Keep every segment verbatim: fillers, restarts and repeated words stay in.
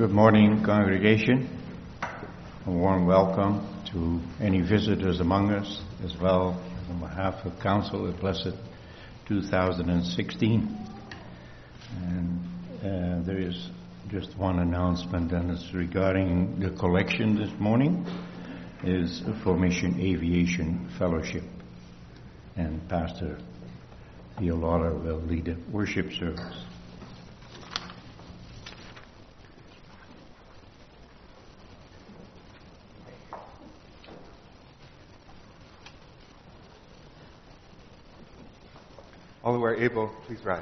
Good morning, congregation. A warm welcome to any visitors among us, as well as on behalf of Council, a blessed two thousand sixteen. And uh, there is just one announcement, and it's regarding the collection this morning, is for Mission Aviation Fellowship. And Pastor Violora will lead the worship service. All who are able, please rise.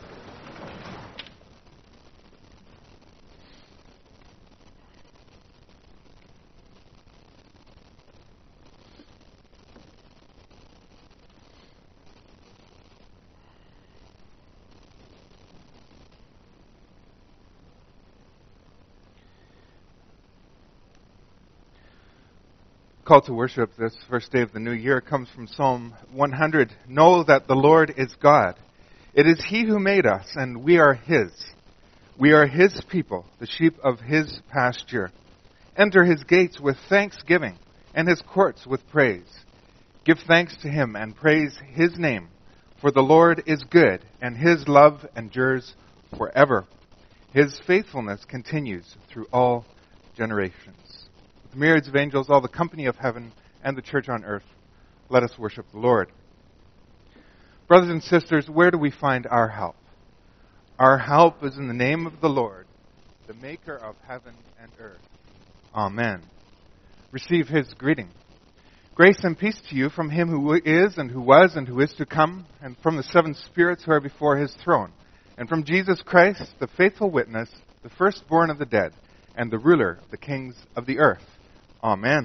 Call to worship this first day of the new year comes from Psalm one hundred. Know that the Lord is God. It is He who made us, and we are His. We are His people, the sheep of His pasture. Enter His gates with thanksgiving, and His courts with praise. Give thanks to Him and praise His name, for the Lord is good, and His love endures forever. His faithfulness continues through all generations. With myriads of angels, all the company of heaven, and the church on earth, let us worship the Lord. Brothers and sisters, where do we find our help? Our help is in the name of the Lord, the maker of heaven and earth. Amen. Receive His greeting. Grace and peace to you from Him who is, and who was, and who is to come, and from the seven spirits who are before His throne, and from Jesus Christ, the faithful witness, the firstborn of the dead, and the ruler of the kings of the earth. Amen.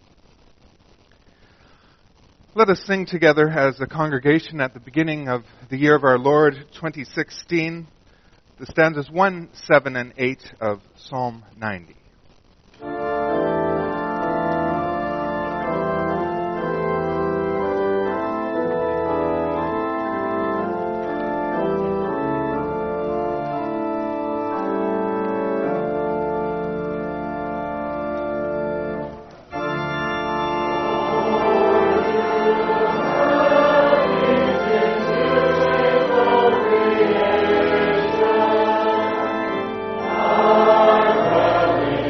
Let us sing together as a congregation at the beginning of the year of our Lord, twenty sixteen, the stanzas one, seven, and eight of Psalm ninety. Amen.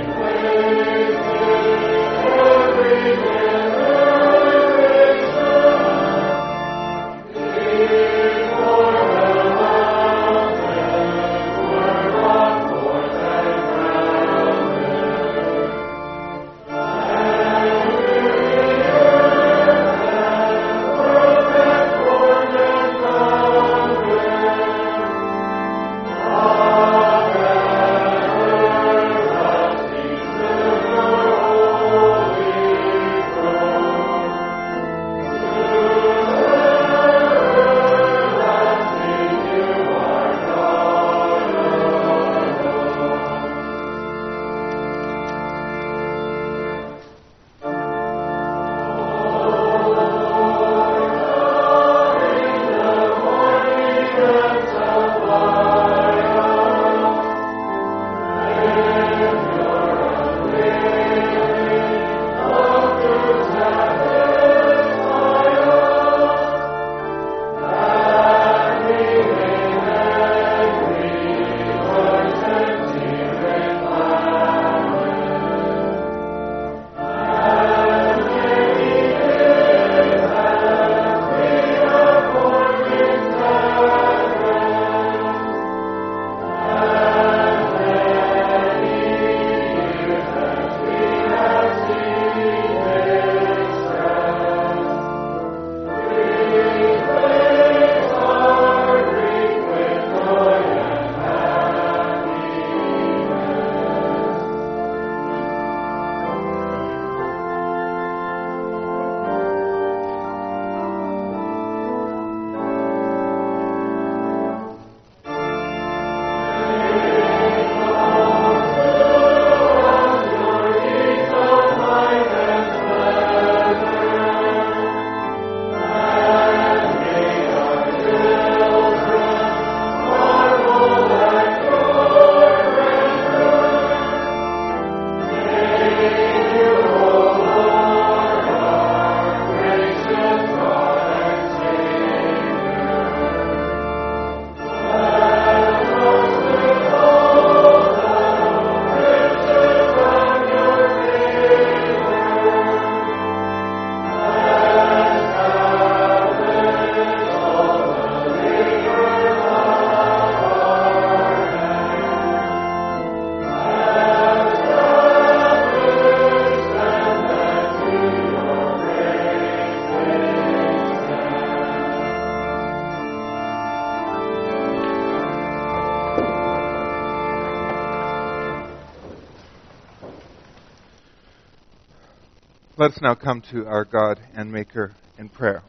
Let us now come to our God and Maker in prayer.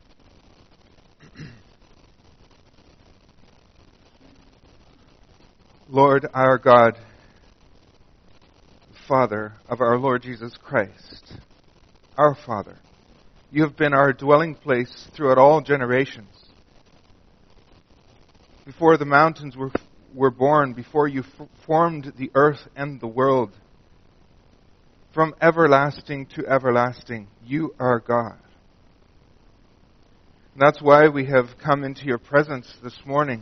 Lord, our God, Father of our Lord Jesus Christ, our Father, you have been our dwelling place throughout all generations. Before the mountains were, were born, before you f- formed the earth and the world, from everlasting to everlasting, you are God. And that's why we have come into your presence this morning.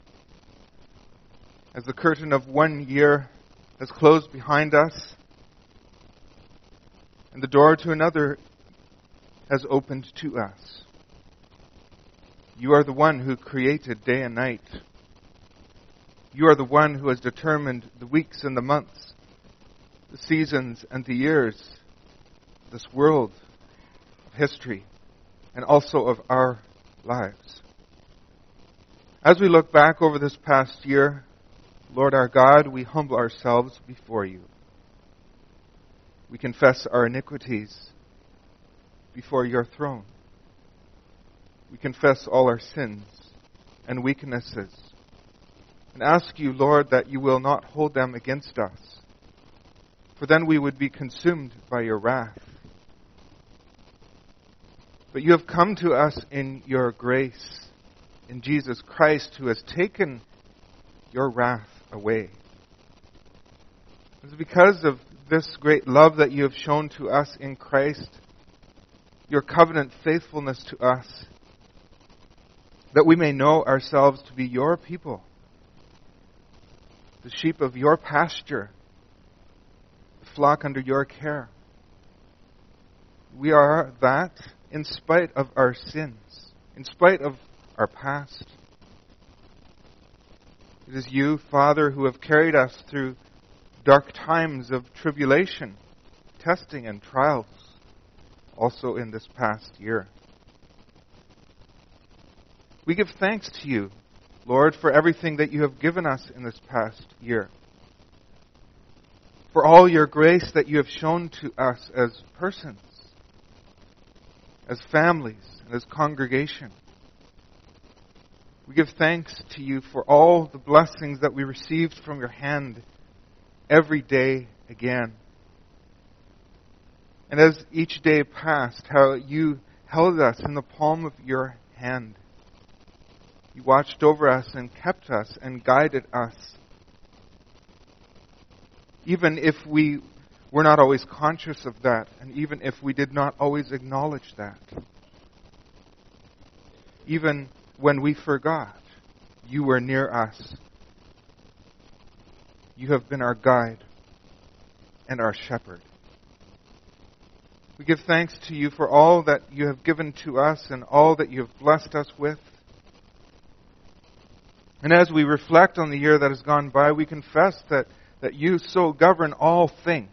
As the curtain of one year has closed behind us, and the door to another has opened to us. You are the one who created day and night. You are the one who has determined the weeks and the months, the seasons and the years, this world of history, and also of our lives. As we look back over this past year, Lord our God, we humble ourselves before you. We confess our iniquities before your throne. We confess all our sins and weaknesses and ask you, Lord, that you will not hold them against us, for then we would be consumed by your wrath. But you have come to us in your grace, in Jesus Christ, who has taken your wrath away. It's because of this great love that you have shown to us in Christ, your covenant faithfulness to us, that we may know ourselves to be your people, the sheep of your pasture, the flock under your care. We are that in spite of our sins, in spite of our past. It is you, Father, who have carried us through dark times of tribulation, testing, and trials, also in this past year. We give thanks to you, Lord, for everything that you have given us in this past year, for all your grace that you have shown to us as persons, as families, and as congregation. We give thanks to you for all the blessings that we received from your hand every day again. And as each day passed, how you held us in the palm of your hand. You watched over us and kept us and guided us. Even if we were not always conscious of that, and even if we did not always acknowledge that. Even when we forgot, you were near us. You have been our guide and our shepherd. We give thanks to you for all that you have given to us and all that you have blessed us with. And as we reflect on the year that has gone by, we confess that, that you so govern all things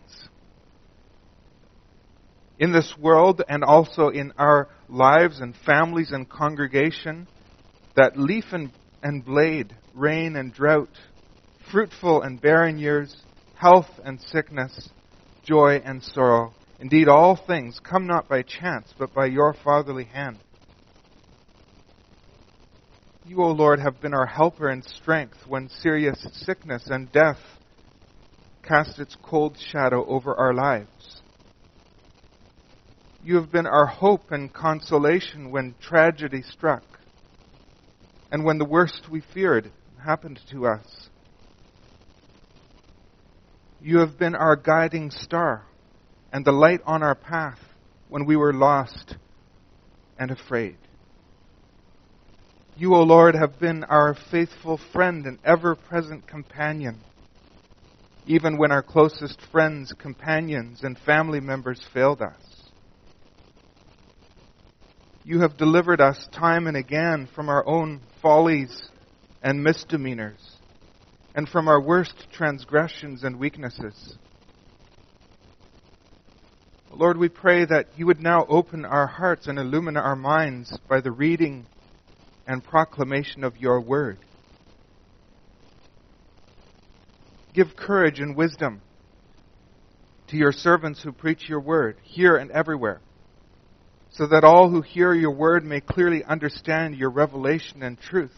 in this world and also in our lives and families and congregation, that leaf and, and blade, rain and drought, fruitful and barren years, health and sickness, joy and sorrow, indeed all things come not by chance, but by your fatherly hand. You, O Lord, have been our helper and strength when serious sickness and death cast its cold shadow over our lives. You have been our hope and consolation when tragedy struck, and when the worst we feared happened to us. You have been our guiding star and the light on our path when we were lost and afraid. You, O Lord, have been our faithful friend and ever-present companion, even when our closest friends, companions, and family members failed us. You have delivered us time and again from our own follies and misdemeanors, and from our worst transgressions and weaknesses. Lord, we pray that you would now open our hearts and illumine our minds by the reading and proclamation of your word. Give courage and wisdom to your servants who preach your word, here and everywhere, so that all who hear your word may clearly understand your revelation and truth.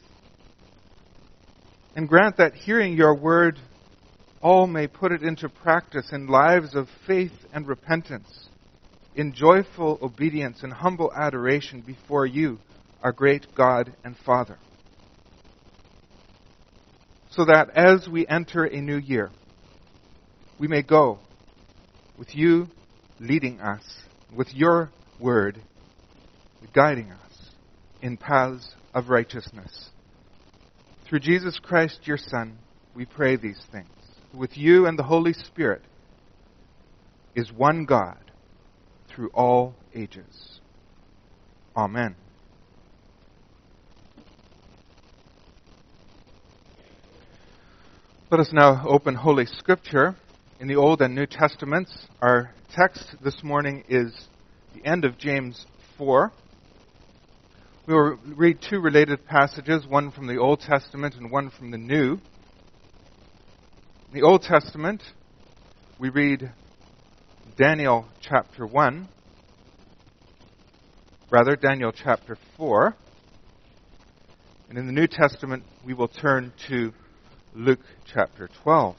And grant that hearing your word, all may put it into practice in lives of faith and repentance, in joyful obedience and humble adoration before you, our great God and Father. So that as we enter a new year, we may go with you leading us, with your word guiding us in paths of righteousness. Through Jesus Christ, your Son, we pray these things. With you and the Holy Spirit is one God through all ages. Amen. Let us now open Holy Scripture in the Old and New Testaments. Our text this morning is the end of James four. We will read two related passages, one from the Old Testament and one from the New. In the Old Testament, we read Daniel chapter one, rather, Daniel chapter four. And in the New Testament, we will turn to Luke chapter twelve.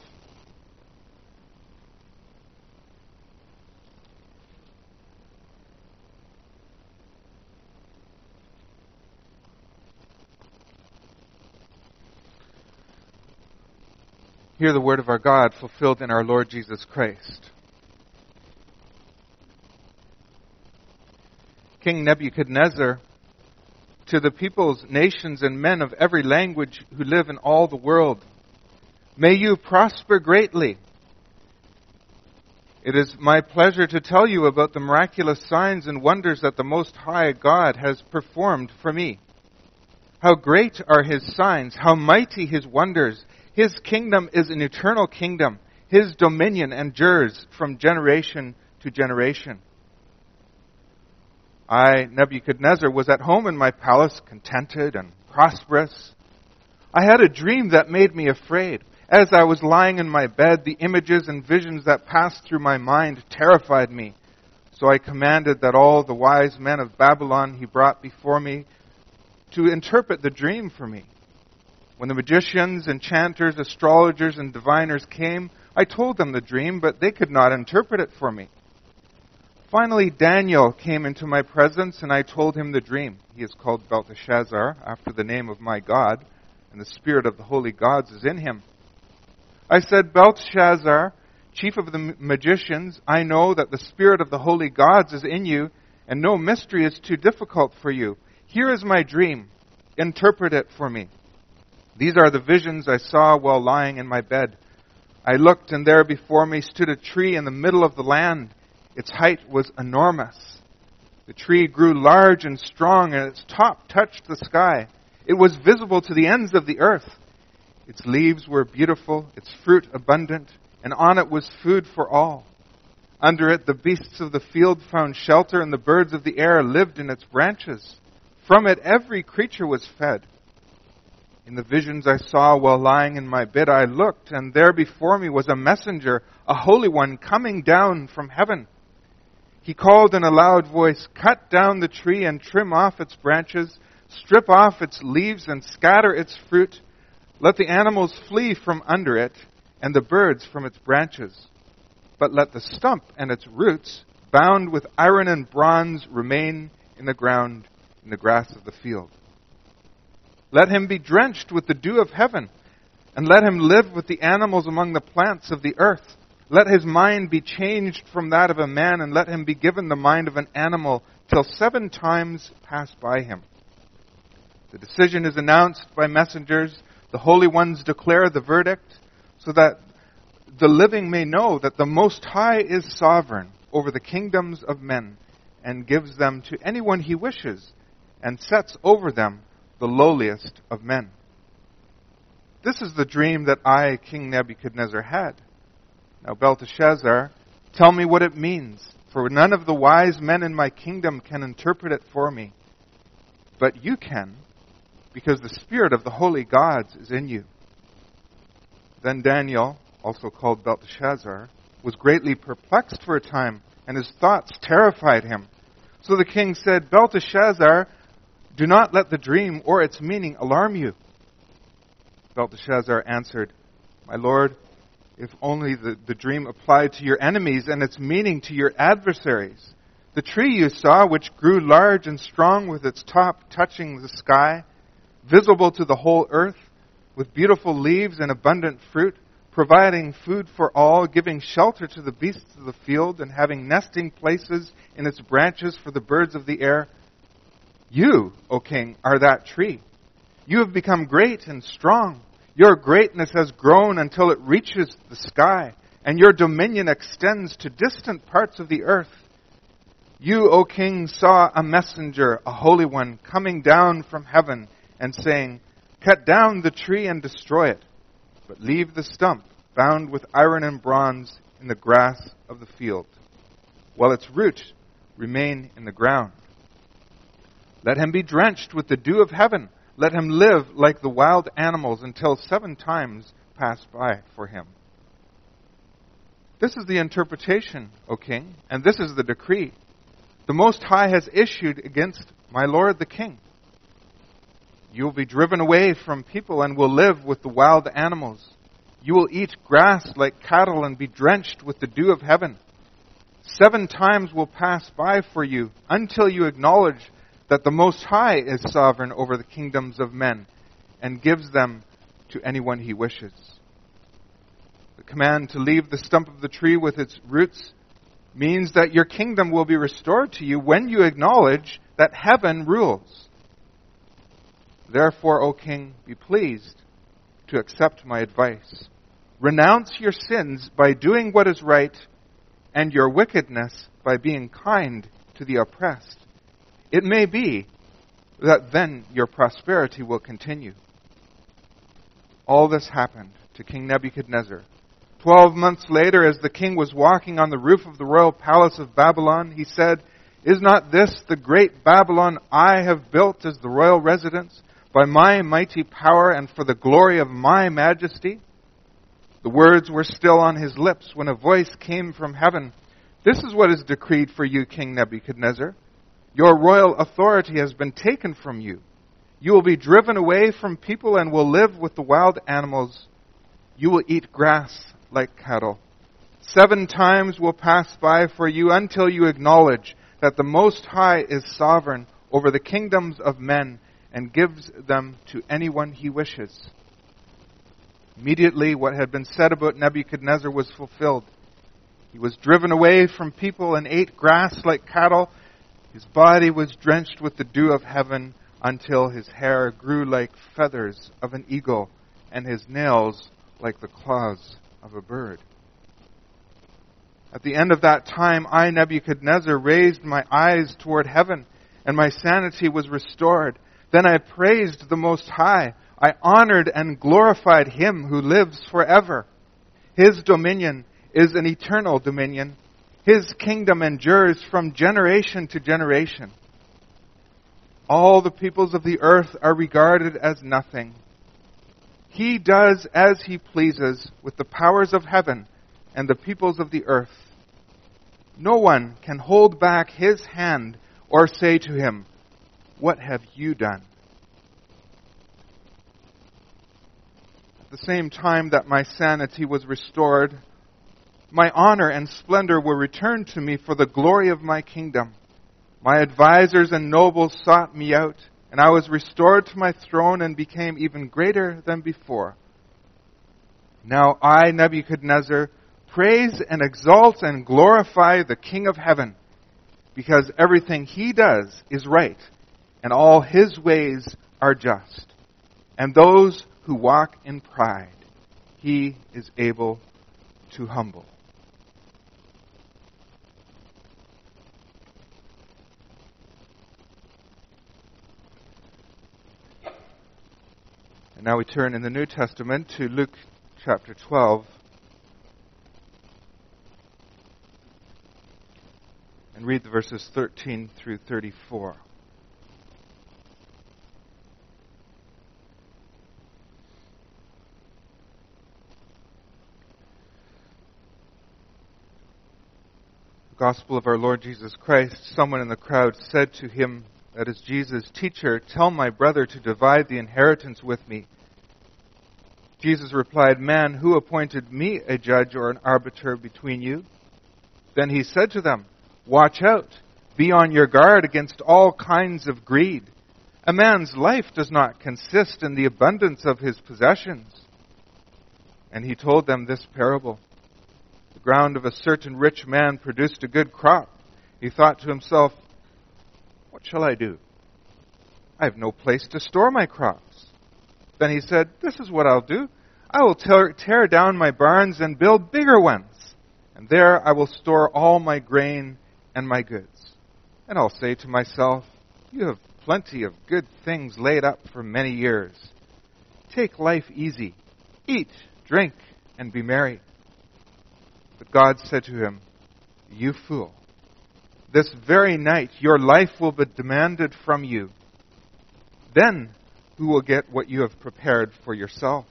Hear the word of our God fulfilled in our Lord Jesus Christ. King Nebuchadnezzar, to the peoples, nations, and men of every language who live in all the world, may you prosper greatly. It is my pleasure to tell you about the miraculous signs and wonders that the Most High God has performed for me. How great are His signs, how mighty His wonders. His kingdom is an eternal kingdom. His dominion endures from generation to generation. I, Nebuchadnezzar, was at home in my palace, contented and prosperous. I had a dream that made me afraid. As I was lying in my bed, the images and visions that passed through my mind terrified me. So I commanded that all the wise men of Babylon he brought before me to interpret the dream for me. When the magicians, enchanters, astrologers, and diviners came, I told them the dream, but they could not interpret it for me. Finally, Daniel came into my presence, and I told him the dream. He is called Belteshazzar, after the name of my God, and the spirit of the holy gods is in him. I said, Belteshazzar, chief of the magicians, I know that the spirit of the holy gods is in you, and no mystery is too difficult for you. Here is my dream. Interpret it for me. These are the visions I saw while lying in my bed. I looked, and there before me stood a tree in the middle of the land. Its height was enormous. The tree grew large and strong, and its top touched the sky. It was visible to the ends of the earth. Its leaves were beautiful, its fruit abundant, and on it was food for all. Under it the beasts of the field found shelter, and the birds of the air lived in its branches. From it every creature was fed. In the visions I saw while lying in my bed, I looked, and there before me was a messenger, a holy one, coming down from heaven. He called in a loud voice, "Cut down the tree and trim off its branches, strip off its leaves and scatter its fruit. Let the animals flee from under it, and the birds from its branches. But let the stump and its roots, bound with iron and bronze, remain in the ground, in the grass of the field. Let him be drenched with the dew of heaven, and let him live with the animals among the plants of the earth. Let his mind be changed from that of a man, and let him be given the mind of an animal, till seven times pass by him." The decision is announced by messengers. The holy ones declare the verdict, so that the living may know that the Most High is sovereign over the kingdoms of men, and gives them to anyone he wishes, and sets over them the lowliest of men. This is the dream that I, King Nebuchadnezzar, had. Now, Belteshazzar, tell me what it means, for none of the wise men in my kingdom can interpret it for me. But you can, because the spirit of the holy gods is in you. Then Daniel, also called Belteshazzar, was greatly perplexed for a time, and his thoughts terrified him. So the king said, "Belteshazzar, do not let the dream or its meaning alarm you." Belteshazzar answered, "My lord, if only the, the dream applied to your enemies and its meaning to your adversaries. The tree you saw, which grew large and strong with its top touching the sky, visible to the whole earth, with beautiful leaves and abundant fruit, providing food for all, giving shelter to the beasts of the field, and having nesting places in its branches for the birds of the air. You, O king, are that tree. You have become great and strong. Your greatness has grown until it reaches the sky, and your dominion extends to distant parts of the earth. You, O king, saw a messenger, a holy one, coming down from heaven and saying, 'Cut down the tree and destroy it, but leave the stump bound with iron and bronze in the grass of the field, while its roots remain in the ground. Let him be drenched with the dew of heaven. Let him live like the wild animals until seven times pass by for him.' This is the interpretation, O king, and this is the decree. The Most High has issued against my lord the king. You will be driven away from people and will live with the wild animals. You will eat grass like cattle and be drenched with the dew of heaven. Seven times will pass by for you until you acknowledge that the Most High is sovereign over the kingdoms of men and gives them to anyone he wishes. The command to leave the stump of the tree with its roots means that your kingdom will be restored to you when you acknowledge that heaven rules. Therefore, O king, be pleased to accept my advice. Renounce your sins by doing what is right, and your wickedness by being kind to the oppressed. It may be that then your prosperity will continue." All this happened to King Nebuchadnezzar. Twelve months later, as the king was walking on the roof of the royal palace of Babylon, he said, "Is not this the great Babylon I have built as the royal residence by my mighty power and for the glory of my majesty?" The words were still on his lips when a voice came from heaven. "This is what is decreed for you, King Nebuchadnezzar. Your royal authority has been taken from you. You will be driven away from people and will live with the wild animals. You will eat grass like cattle. Seven times will pass by for you until you acknowledge that the Most High is sovereign over the kingdoms of men and gives them to anyone he wishes." Immediately, what had been said about Nebuchadnezzar was fulfilled. He was driven away from people and ate grass like cattle. His body was drenched with the dew of heaven until his hair grew like feathers of an eagle and his nails like the claws of a bird. At the end of that time, I, Nebuchadnezzar, raised my eyes toward heaven, and my sanity was restored. Then I praised the Most High. I honored and glorified him who lives forever. His dominion is an eternal dominion. His kingdom endures from generation to generation. All the peoples of the earth are regarded as nothing. He does as he pleases with the powers of heaven and the peoples of the earth. No one can hold back his hand or say to him, "What have you done?" At the same time that my sanity was restored, my honor and splendor were returned to me for the glory of my kingdom. My advisors and nobles sought me out, and I was restored to my throne and became even greater than before. Now I, Nebuchadnezzar, praise and exalt and glorify the King of heaven, because everything he does is right, and all his ways are just. And those who walk in pride, he is able to humble. And now we turn in the New Testament to Luke chapter twelve. And read the verses thirteen through thirty-four. Gospel of our Lord Jesus Christ, someone in the crowd said to him, that is Jesus, "Teacher, tell my brother to divide the inheritance with me." Jesus replied, "Man, who appointed me a judge or an arbiter between you?" Then he said to them, "Watch out. Be on your guard against all kinds of greed. A man's life does not consist in the abundance of his possessions." And he told them this parable. The ground of a certain rich man produced a good crop. He thought to himself, "What shall I do? I have no place to store my crops." Then he said, "This is what I'll do. I will tear, tear down my barns and build bigger ones. And there I will store all my grain and my goods. And I'll say to myself, you have plenty of good things laid up for many years. Take life easy. Eat, drink, and be merry." But God said to him, "You fool, this very night your life will be demanded from you. Then who will get what you have prepared for yourself?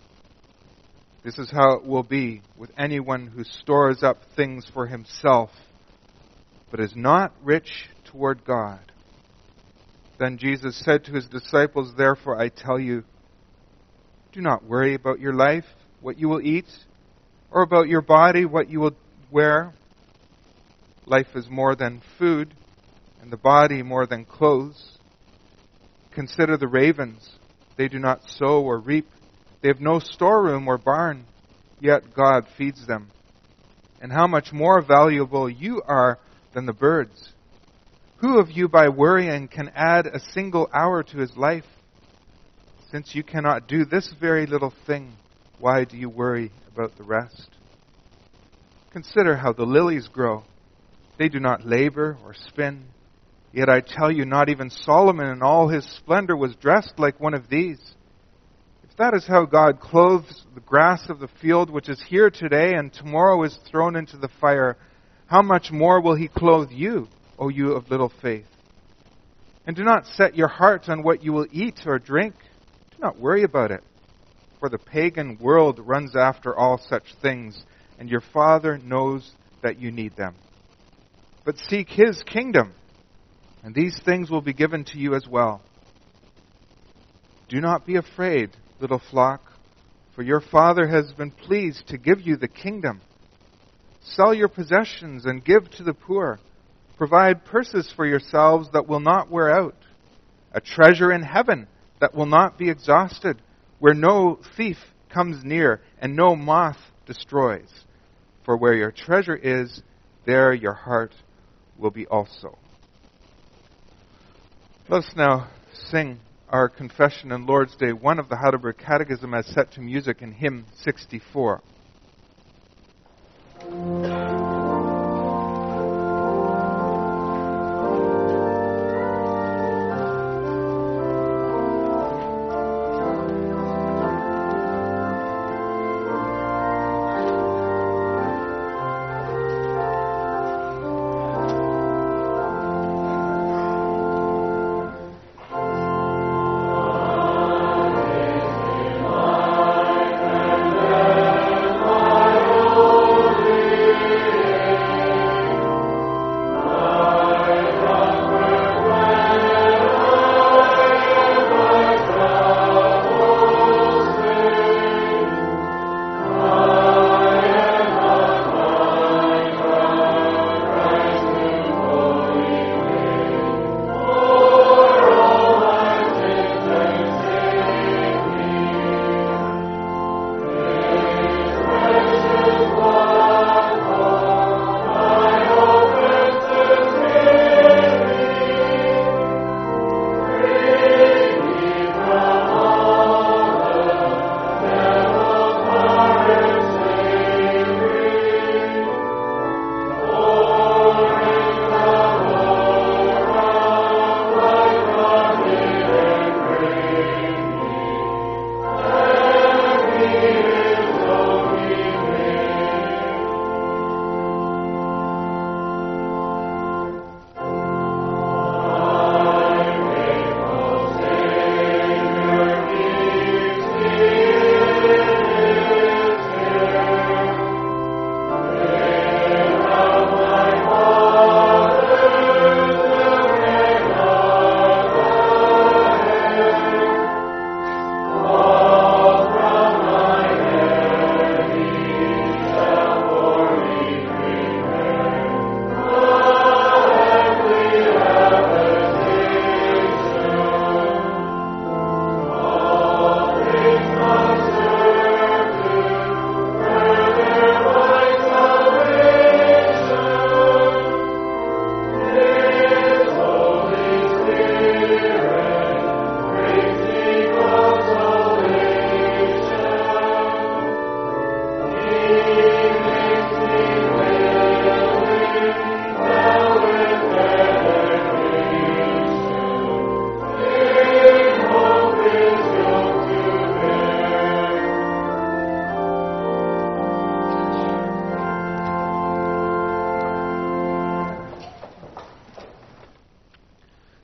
This is how it will be with anyone who stores up things for himself, but is not rich toward God." Then Jesus said to his disciples, "Therefore I tell you, do not worry about your life, what you will eat, or about your body, what you will wear. Life is more than food, and the body more than clothes. Consider the ravens. They do not sow or reap. They have no storeroom or barn, yet God feeds them. And how much more valuable you are than the birds. Who of you by worrying can add a single hour to his life? Since you cannot do this very little thing, why do you worry about the rest? Consider how the lilies grow. They do not labor or spin. Yet I tell you, not even Solomon in all his splendor was dressed like one of these. If that is how God clothes the grass of the field, which is here today and tomorrow is thrown into the fire, how much more will he clothe you, O you of little faith? And do not set your heart on what you will eat or drink. Do not worry about it. For the pagan world runs after all such things, and your Father knows that you need them. But seek his kingdom, and these things will be given to you as well. Do not be afraid, little flock, for your Father has been pleased to give you the kingdom. Sell your possessions and give to the poor. Provide purses for yourselves that will not wear out, a treasure in heaven that will not be exhausted, where no thief comes near and no moth destroys. For where your treasure is, there your heart will be also." Let us now sing our confession on Lord's Day, one of the Heidelberg Catechism as set to music in hymn sixty-four. Amen.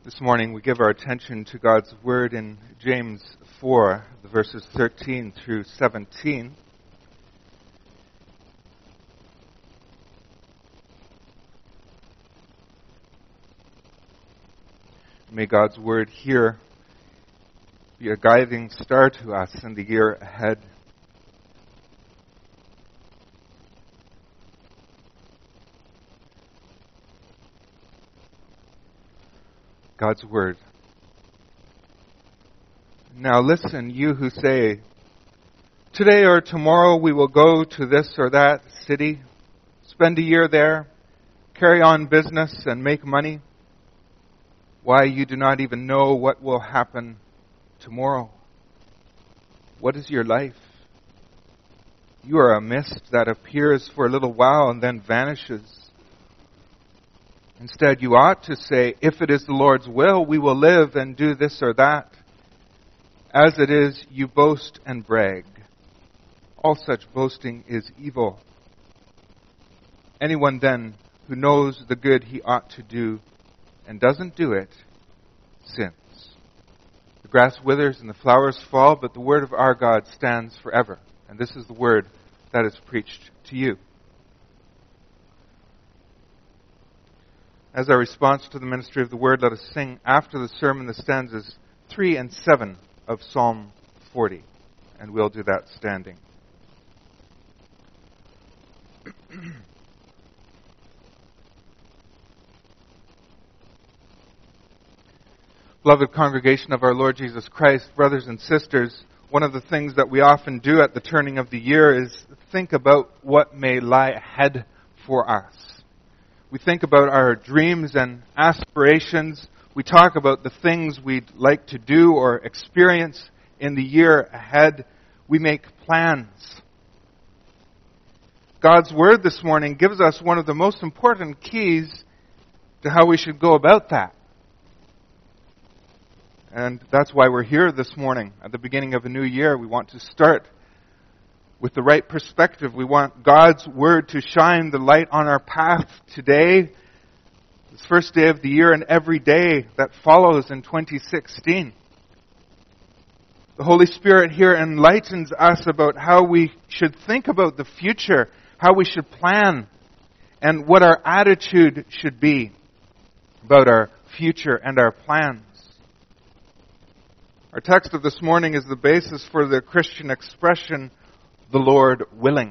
This morning we give our attention to God's Word in James four, the verses thirteen through seventeen. May God's Word here be a guiding star to us in the year ahead. God's Word. Now listen, you who say, today or tomorrow we will go to this or that city, spend a year there, carry on business and make money. Why, you do not even know what will happen tomorrow. What is your life? You are a mist that appears for a little while and then vanishes. Instead, you ought to say, if it is the Lord's will, we will live and do this or that. As it is, you boast and brag. All such boasting is evil. Anyone then who knows the good he ought to do and doesn't do it, sins. The grass withers and the flowers fall, but the word of our God stands forever. And this is the word that is preached to you. As our response to the ministry of the word, let us sing after the sermon the stanzas three and seven of Psalm forty. And we'll do that standing. Beloved congregation of our Lord Jesus Christ, brothers and sisters, one of the things that we often do at the turning of the year is think about what may lie ahead for us. We think about our dreams and aspirations. We talk about the things we'd like to do or experience in the year ahead. We make plans. God's Word this morning gives us one of the most important keys to how we should go about that. And that's why we're here this morning. At the beginning of a new year, we want to start with the right perspective. We want God's Word to shine the light on our path today, this first day of the year, and every day that follows in twenty sixteen. The Holy Spirit here enlightens us about how we should think about the future, how we should plan, and what our attitude should be about our future and our plans. Our text of this morning is the basis for the Christian expression, the Lord willing.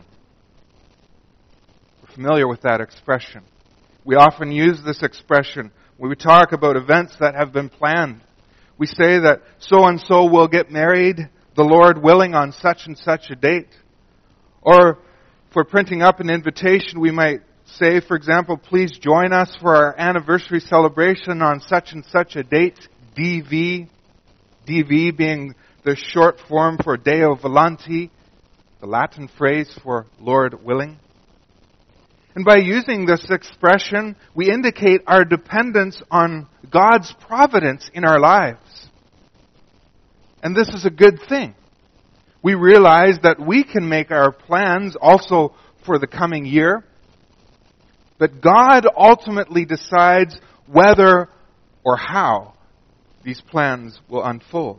We're familiar with that expression. We often use this expression when we talk about events that have been planned. We say that so-and-so will get married, the Lord willing, on such and such a date. Or if we're printing up an invitation, we might say, for example, please join us for our anniversary celebration on such and such a date, D V. D V being the short form for Deo Volante, the Latin phrase for Lord willing. And by using this expression, we indicate our dependence on God's providence in our lives. And this is a good thing. We realize that we can make our plans also for the coming year, but God ultimately decides whether or how these plans will unfold.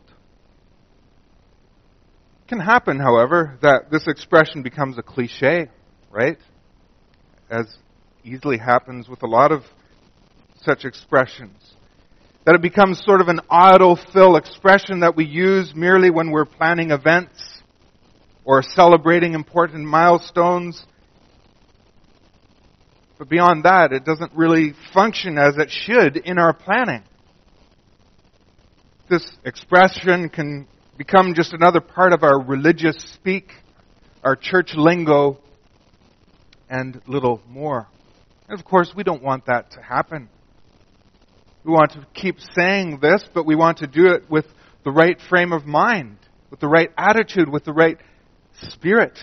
It can happen, however, that this expression becomes a cliche, right? As easily happens with a lot of such expressions. That it becomes sort of an autofill expression that we use merely when we're planning events or celebrating important milestones. But beyond that, it doesn't really function as it should in our planning. This expression can become just another part of our religious speak, our church lingo, and little more. And of course, we don't want that to happen. We want to keep saying this, but we want to do it with the right frame of mind, with the right attitude, with the right spirit.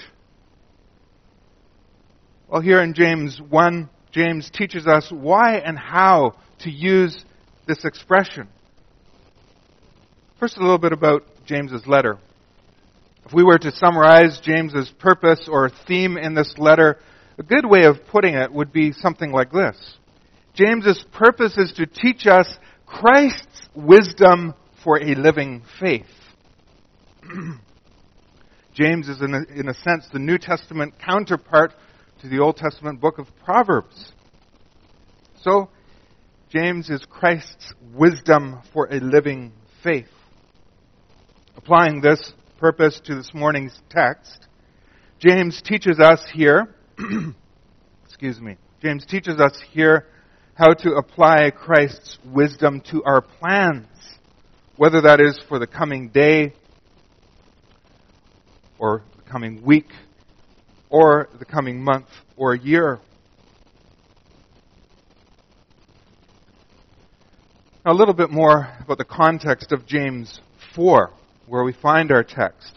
Well, here in James one, James teaches us why and how to use this expression. First, a little bit about James's letter. If we were to summarize James's purpose or theme in this letter, a good way of putting it would be something like this. James's purpose is to teach us Christ's wisdom for a living faith. James is, in a, in a sense, the New Testament counterpart to the Old Testament book of Proverbs. So, James is Christ's wisdom for a living faith. Applying this purpose to this morning's text, James teaches us here, excuse me, James teaches us here how to apply Christ's wisdom to our plans, whether that is for the coming day, or the coming week, or the coming month or year. Now, a little bit more about the context of James four, where we find our text.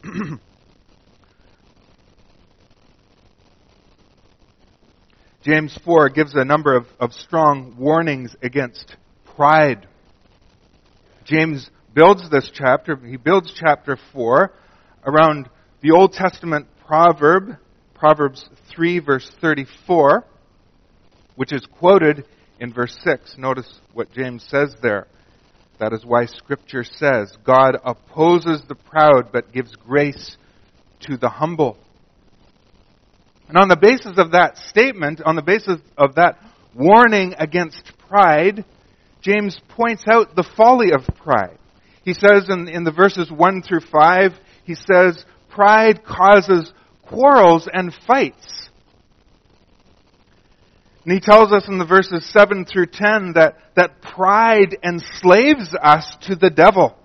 James four gives a number of, of strong warnings against pride. James builds this chapter, he builds chapter four around the Old Testament proverb, Proverbs three, verse thirty-four, which is quoted in verse six. Notice what James says there. That is why Scripture says, God opposes the proud, but gives grace to the humble. And on the basis of that statement, on the basis of that warning against pride, James points out the folly of pride. He says in, in the verses one through five, he says, pride causes quarrels and fights. And he tells us in the verses seven through ten that, that pride enslaves us to the devil.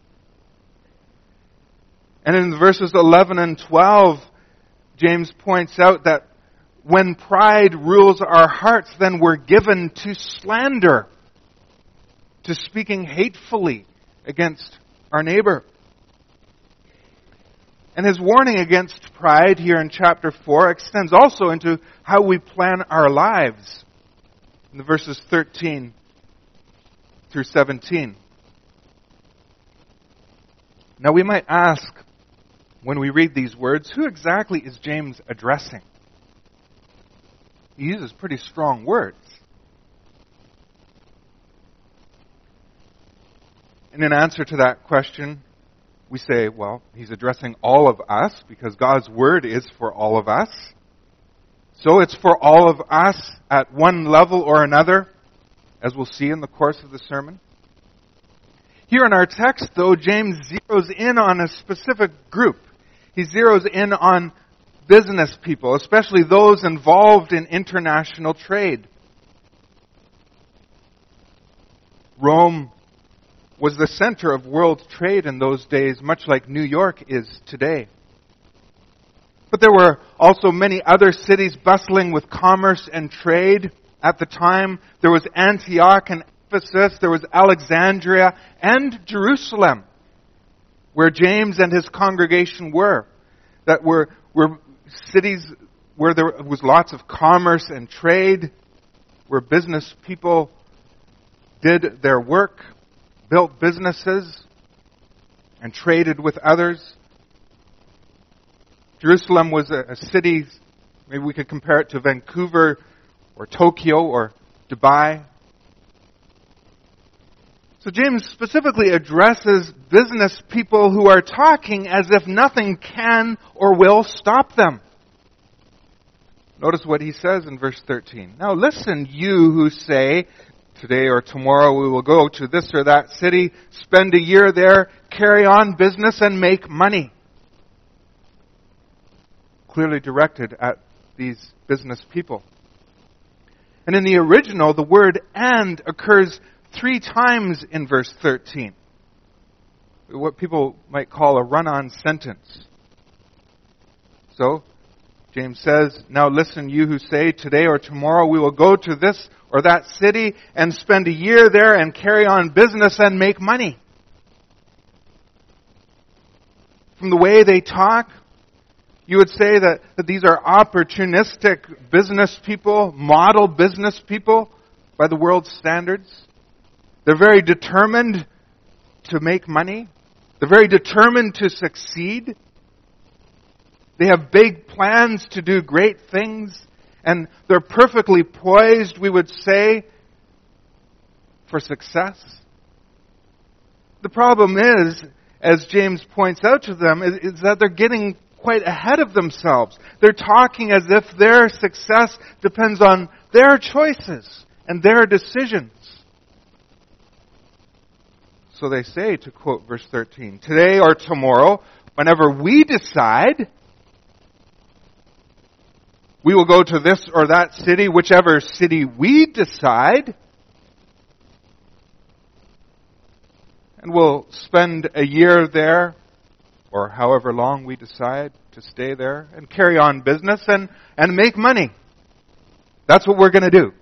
And in the verses eleven and twelve, James points out that when pride rules our hearts, then we're given to slander, to speaking hatefully against our neighbor. And his warning against pride here in chapter four extends also into how we plan our lives in the verses thirteen through seventeen. Now we might ask, when we read these words, who exactly is James addressing? He uses pretty strong words. And in answer to that question, we say, well, he's addressing all of us because God's word is for all of us. So it's for all of us at one level or another, as we'll see in the course of the sermon. Here in our text, though, James zeroes in on a specific group. He zeroes in on business people, especially those involved in international trade. Rome was the center of world trade in those days, much like New York is today. But there were also many other cities bustling with commerce and trade at the time. There was Antioch and Ephesus, there was Alexandria and Jerusalem, where James and his congregation were. That were, were cities where there was lots of commerce and trade, where business people did their work, built businesses, and traded with others. Jerusalem was a, a city, maybe we could compare it to Vancouver or Tokyo or Dubai. So James specifically addresses business people who are talking as if nothing can or will stop them. Notice what he says in verse thirteen. Now listen, you who say, today or tomorrow we will go to this or that city, spend a year there, carry on business and make money. Clearly directed at these business people. And in the original, the word and occurs three times in verse thirteen. What people might call a run-on sentence. So, James says, now listen, you who say, today or tomorrow we will go to this or that city and spend a year there and carry on business and make money. From the way they talk, you would say that, that these are opportunistic business people, model business people by the world's standards. They're very determined to make money. They're very determined to succeed. They have big plans to do great things. And they're perfectly poised, we would say, for success. The problem is, as James points out to them, is, is that they're getting quite ahead of themselves. They're talking as if their success depends on their choices and their decisions. So they say, to quote verse thirteen, today or tomorrow, whenever we decide, we will go to this or that city, whichever city we decide, and we'll spend a year there, or however long we decide to stay there, and carry on business and, and make money. That's what we're going to do.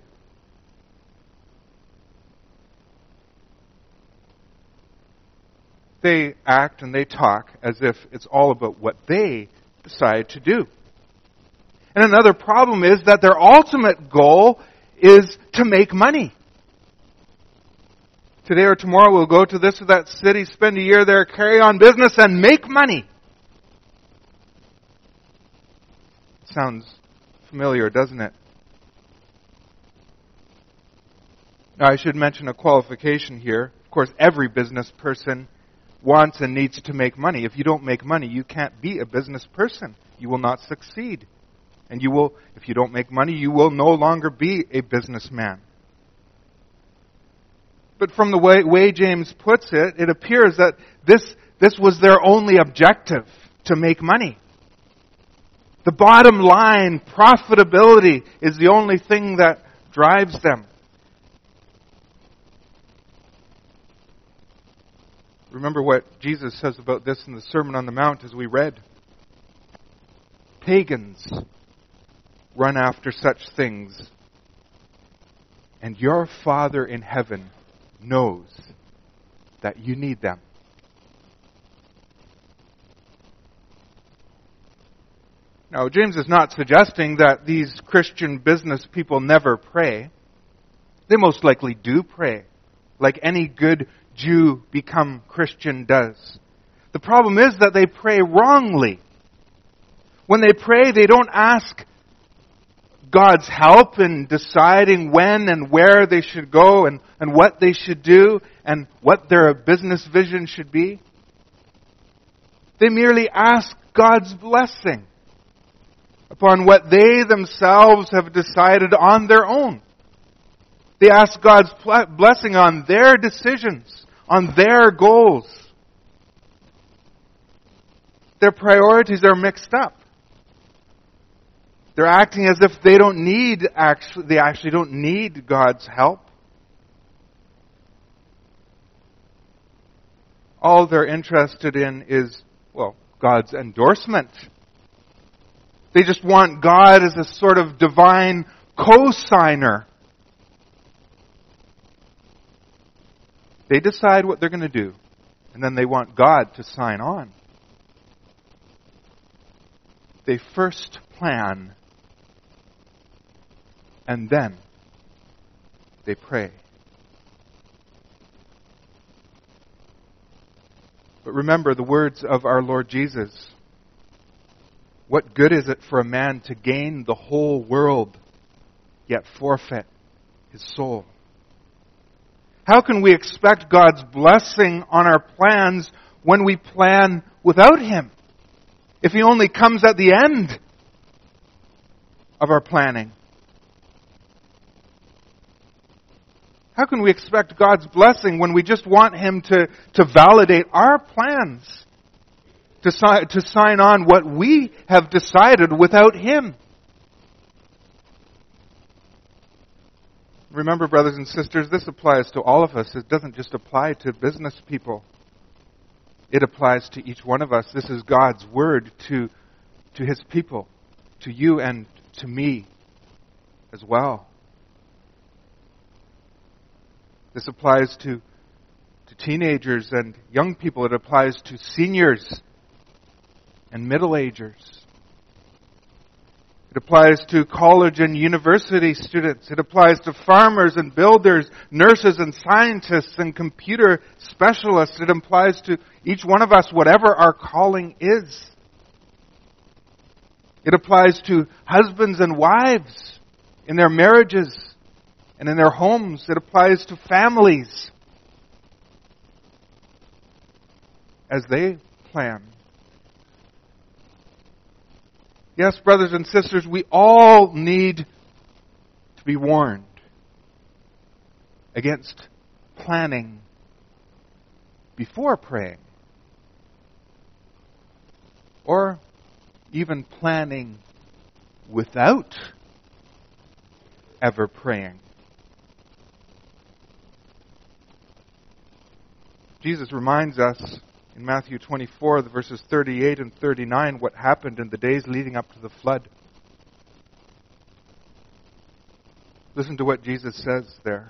They act and they talk as if it's all about what they decide to do. And another problem is that their ultimate goal is to make money. Today or tomorrow we'll go to this or that city, spend a year there, carry on business, and make money. Sounds familiar, doesn't it? Now, I should mention a qualification here. Of course, every business person wants and needs to make money. If you don't make money, you can't be a business person. You will not succeed. And you will, if you don't make money, you will no longer be a businessman. But from the way, way James puts it, it appears that this, this was their only objective, to make money. The bottom line, profitability, is the only thing that drives them. Remember what Jesus says about this in the Sermon on the Mount as we read. Pagans run after such things, and your Father in heaven knows that you need them. Now, James is not suggesting that these Christian business people never pray. They most likely do pray, like any good Jew become Christian does. The problem is that they pray wrongly. When they pray, they don't ask God's help in deciding when and where they should go and, and what they should do and what their business vision should be. They merely ask God's blessing upon what they themselves have decided on their own. They ask God's blessing on their decisions, on their goals. Their priorities are mixed up. They're acting as if they don't need, actually, they actually don't need God's help. All they're interested in is, well, God's endorsement. They just want God as a sort of divine co-signer. They decide what they're going to do, and then they want God to sign on. They first plan, and then they pray. But remember the words of our Lord Jesus. What good is it for a man to gain the whole world, yet forfeit his soul? How can we expect God's blessing on our plans when we plan without Him? If He only comes at the end of our planning? How can we expect God's blessing when we just want Him to, to validate our plans? To, si- to sign on what we have decided without Him? Remember, brothers and sisters, this applies to all of us. It doesn't just apply to business people. It applies to each one of us. This is God's word to, to His people, to you and to me as well. This applies to, to teenagers and young people. It applies to seniors and middle-agers. It applies to college and university students. It applies to farmers and builders, nurses and scientists and computer specialists. It applies to each one of us, whatever our calling is. It applies to husbands and wives in their marriages and in their homes. It applies to families as they plan. Yes, brothers and sisters, we all need to be warned against planning before praying, or even planning without ever praying. Jesus reminds us in Matthew twenty-four, the verses thirty-eight and thirty-nine, what happened in the days leading up to the flood. Listen to what Jesus says there.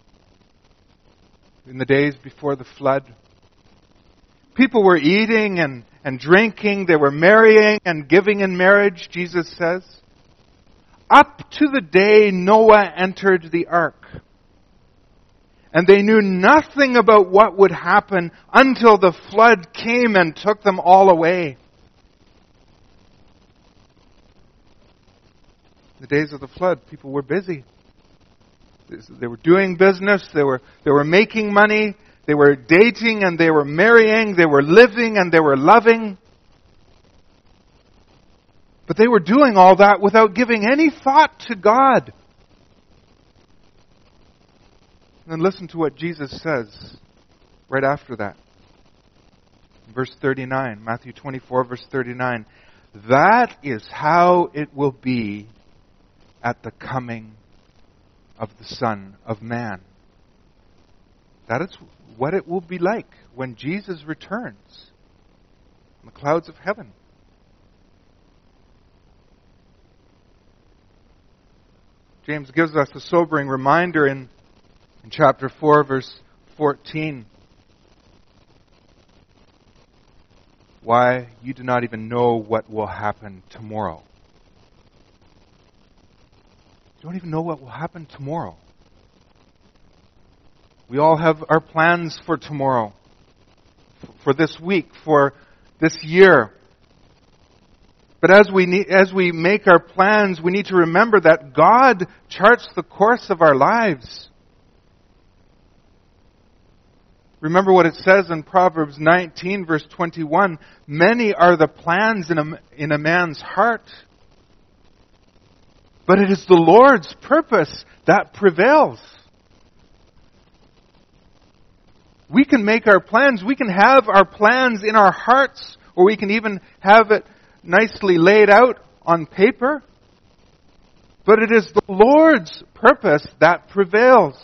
In the days before the flood, people were eating and, and drinking, they were marrying and giving in marriage, Jesus says, up to the day Noah entered the ark. And they knew nothing about what would happen until the flood came and took them all away. In the days of the flood, people were busy. They were doing business, they were, they were making money, they were dating and they were marrying, they were living and they were loving. But they were doing all that without giving any thought to God. And then listen to what Jesus says right after that. Verse thirty-nine, Matthew twenty-four, verse thirty-nine. That is how it will be at the coming of the Son of Man. That is what it will be like when Jesus returns in the clouds of heaven. James gives us a sobering reminder in, in chapter four, verse fourteen. Why you do not even know what will happen tomorrow. You don't even know what will happen tomorrow. We all have our plans for tomorrow, for this week, for this year. But as we need, as we make our plans, we need to remember that God charts the course of our lives. Remember what it says in Proverbs nineteen, verse twenty-one. Many are the plans in a, in a man's heart, but it is the Lord's purpose that prevails. We can make our plans. We can have our plans in our hearts, or we can even have it nicely laid out on paper. But it is the Lord's purpose that prevails.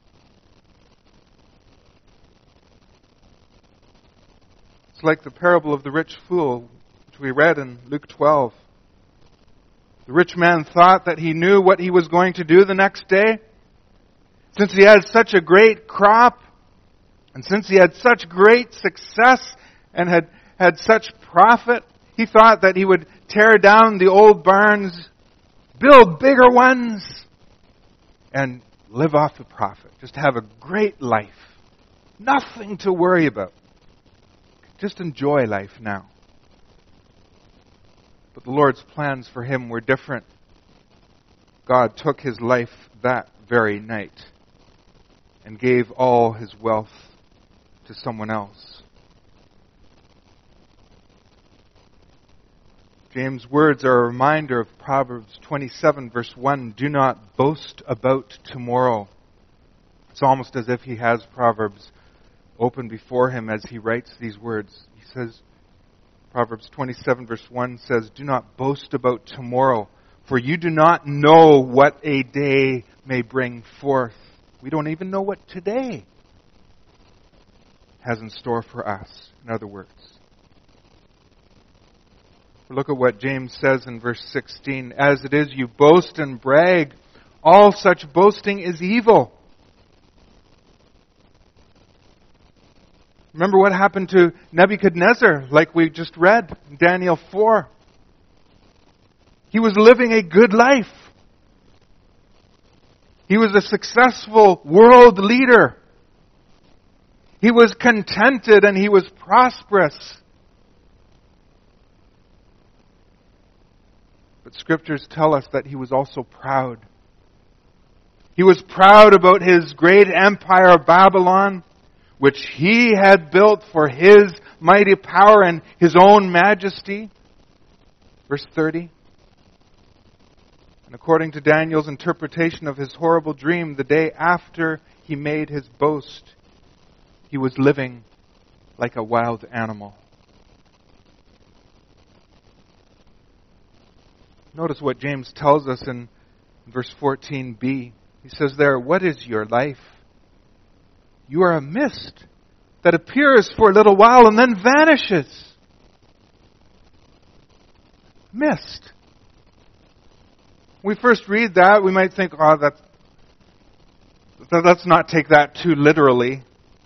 It's like the parable of the rich fool, which we read in Luke twelve. The rich man thought that he knew what he was going to do the next day. Since he had such a great crop, and since he had such great success and had had such profit, he thought that he would tear down the old barns, build bigger ones, and live off the profit. Just have a great life. Nothing to worry about. Just enjoy life now. But the Lord's plans for him were different. God took his life that very night and gave all his wealth to someone else. James' words are a reminder of Proverbs twenty-seven, verse one. Do not boast about tomorrow. It's almost as if he has Proverbs open before him as he writes these words. He says, Proverbs twenty-seven, verse one says, do not boast about tomorrow, for you do not know what a day may bring forth. We don't even know what today has in store for us, in other words. Look at what James says in verse sixteen. As it is, you boast and brag. All such boasting is evil. Remember what happened to Nebuchadnezzar, like we just read in Daniel four. He was living a good life. He was a successful world leader. He was contented and he was prosperous. But scriptures tell us that he was also proud. He was proud about his great empire of Babylon, which he had built for his mighty power and his own majesty. Verse thirty. And according to Daniel's interpretation of his horrible dream, the day after he made his boast, he was living like a wild animal. Notice what James tells us in verse fourteen b. He says there, "What is your life? You are a mist that appears for a little while and then vanishes." Mist. When we first read that, we might think, oh, that's, let's not take that too literally.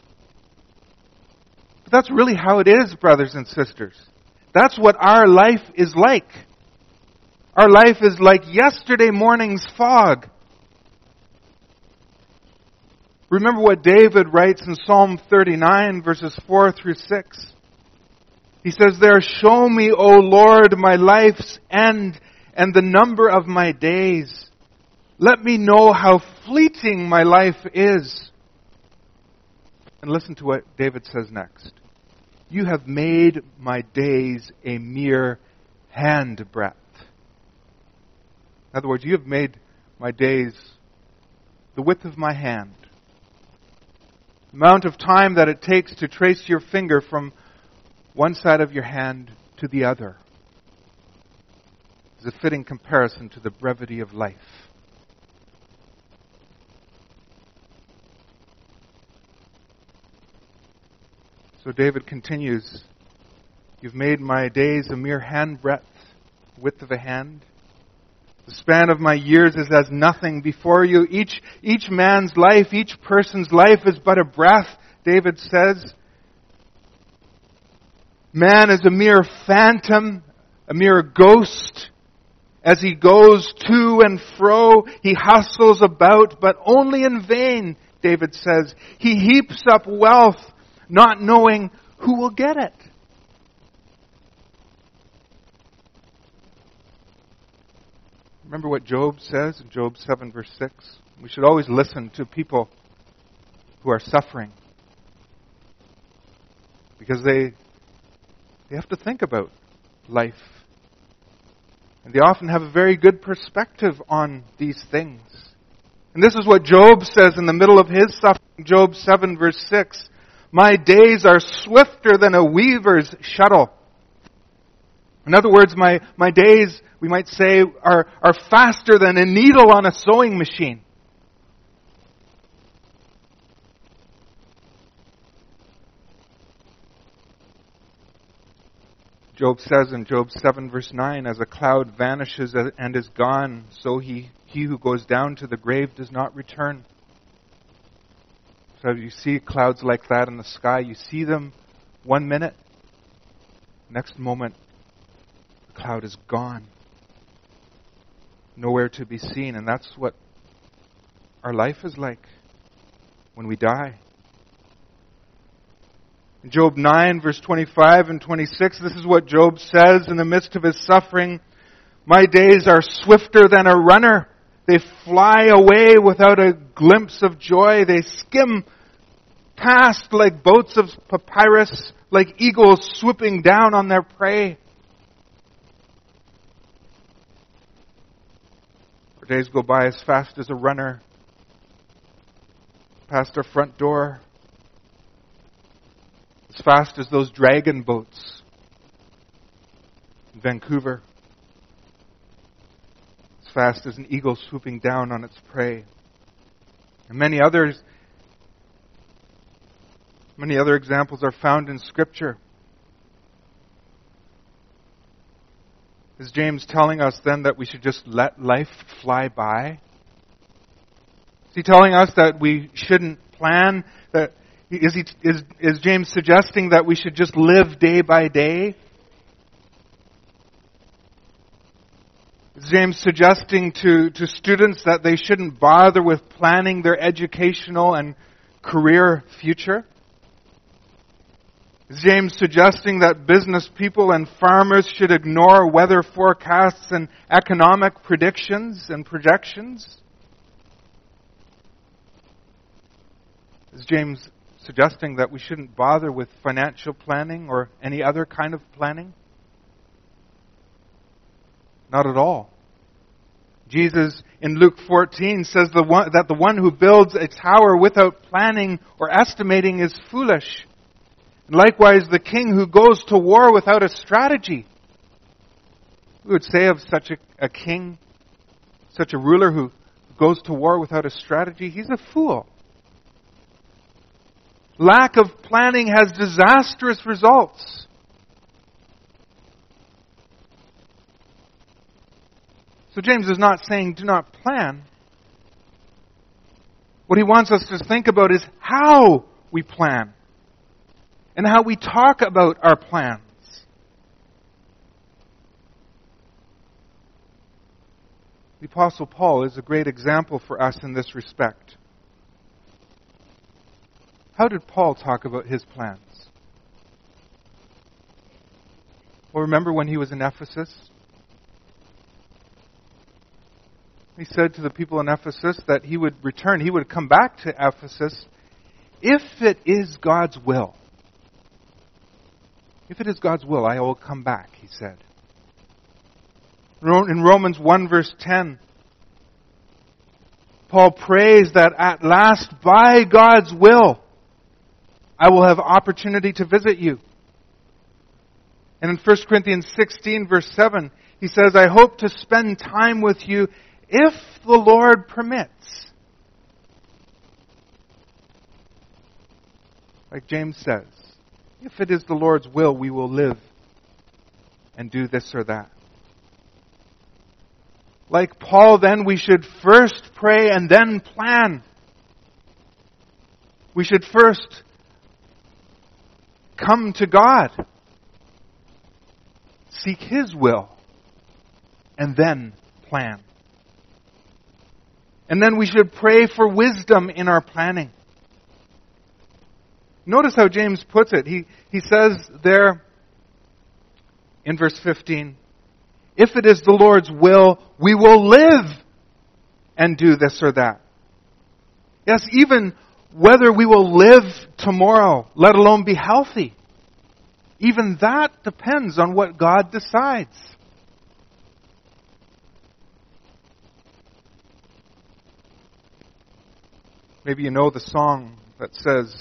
But that's really how it is, brothers and sisters. That's what our life is like. Our life is like yesterday morning's fog. Remember what David writes in Psalm thirty-nine, verses four through six. He says there, "Show me, O Lord, my life's end and the number of my days. Let me know how fleeting my life is." And listen to what David says next. "You have made my days a mere handbreadth." In other words, you have made my days the width of my hand. The amount of time that it takes to trace your finger from one side of your hand to the other is a fitting comparison to the brevity of life. So David continues, "You've made my days a mere handbreadth, width of a hand. The span of my years is as nothing before you. Each, each man's life, each person's life is but a breath," David says. Man is a mere phantom, a mere ghost. As he goes to and fro, he hustles about, but only in vain, David says. He heaps up wealth, not knowing who will get it. Remember what Job says in Job seven, verse six? We should always listen to people who are suffering, because they, they have to think about life. And they often have a very good perspective on these things. And this is what Job says in the middle of his suffering, Job seven, verse six. "My days are swifter than a weaver's shuttle." In other words, my, my days, we might say, are, are faster than a needle on a sewing machine. Job says in Job seven, verse nine, "As a cloud vanishes and is gone, so he, he who goes down to the grave does not return." So you see clouds like that in the sky, you see them one minute, next moment, the cloud is gone. Nowhere to be seen. And that's what our life is like when we die. In Job nine, verse twenty-five and twenty-six, this is what Job says in the midst of his suffering. "My days are swifter than a runner. They fly away without a glimpse of joy. They skim past like boats of papyrus, like eagles swooping down on their prey." Our days go by as fast as a runner past our front door. As fast as those dragon boats in Vancouver. As fast as an eagle swooping down on its prey. And many others, many other examples are found in Scripture. Is James telling us then that we should just let life fly by? Is he telling us that we shouldn't plan? That Is, he, is, is James suggesting that we should just live day by day? Is James suggesting to, to students that they shouldn't bother with planning their educational and career future? Is James suggesting that business people and farmers should ignore weather forecasts and economic predictions and projections? Is James suggesting that we shouldn't bother with financial planning or any other kind of planning? Not at all. Jesus in Luke fourteen says the one, that the one who builds a tower without planning or estimating is foolish. And likewise, the king who goes to war without a strategy. We would say of such a, a king, such a ruler who goes to war without a strategy, he's a fool. Lack of planning has disastrous results. So James is not saying do not plan. What he wants us to think about is how we plan and how we talk about our plans. The Apostle Paul is a great example for us in this respect. How did Paul talk about his plans? Well, remember when he was in Ephesus? He said to the people in Ephesus that he would return, he would come back to Ephesus if it is God's will. If it is God's will, I will come back, he said. In Romans one verse ten, Paul prays that at last, by God's will, I will have opportunity to visit you. And in First Corinthians sixteen verse seven, he says, I hope to spend time with you if the Lord permits. Like James says, if it is the Lord's will, we will live and do this or that. Like Paul, then, we should first pray and then plan. We should first come to God, seek His will, and then plan. And then we should pray for wisdom in our planning. Notice how James puts it. He, he says there in verse fifteen, if it is the Lord's will, we will live and do this or that. Yes, even whether we will live tomorrow, let alone be healthy, even that depends on what God decides. Maybe you know the song that says,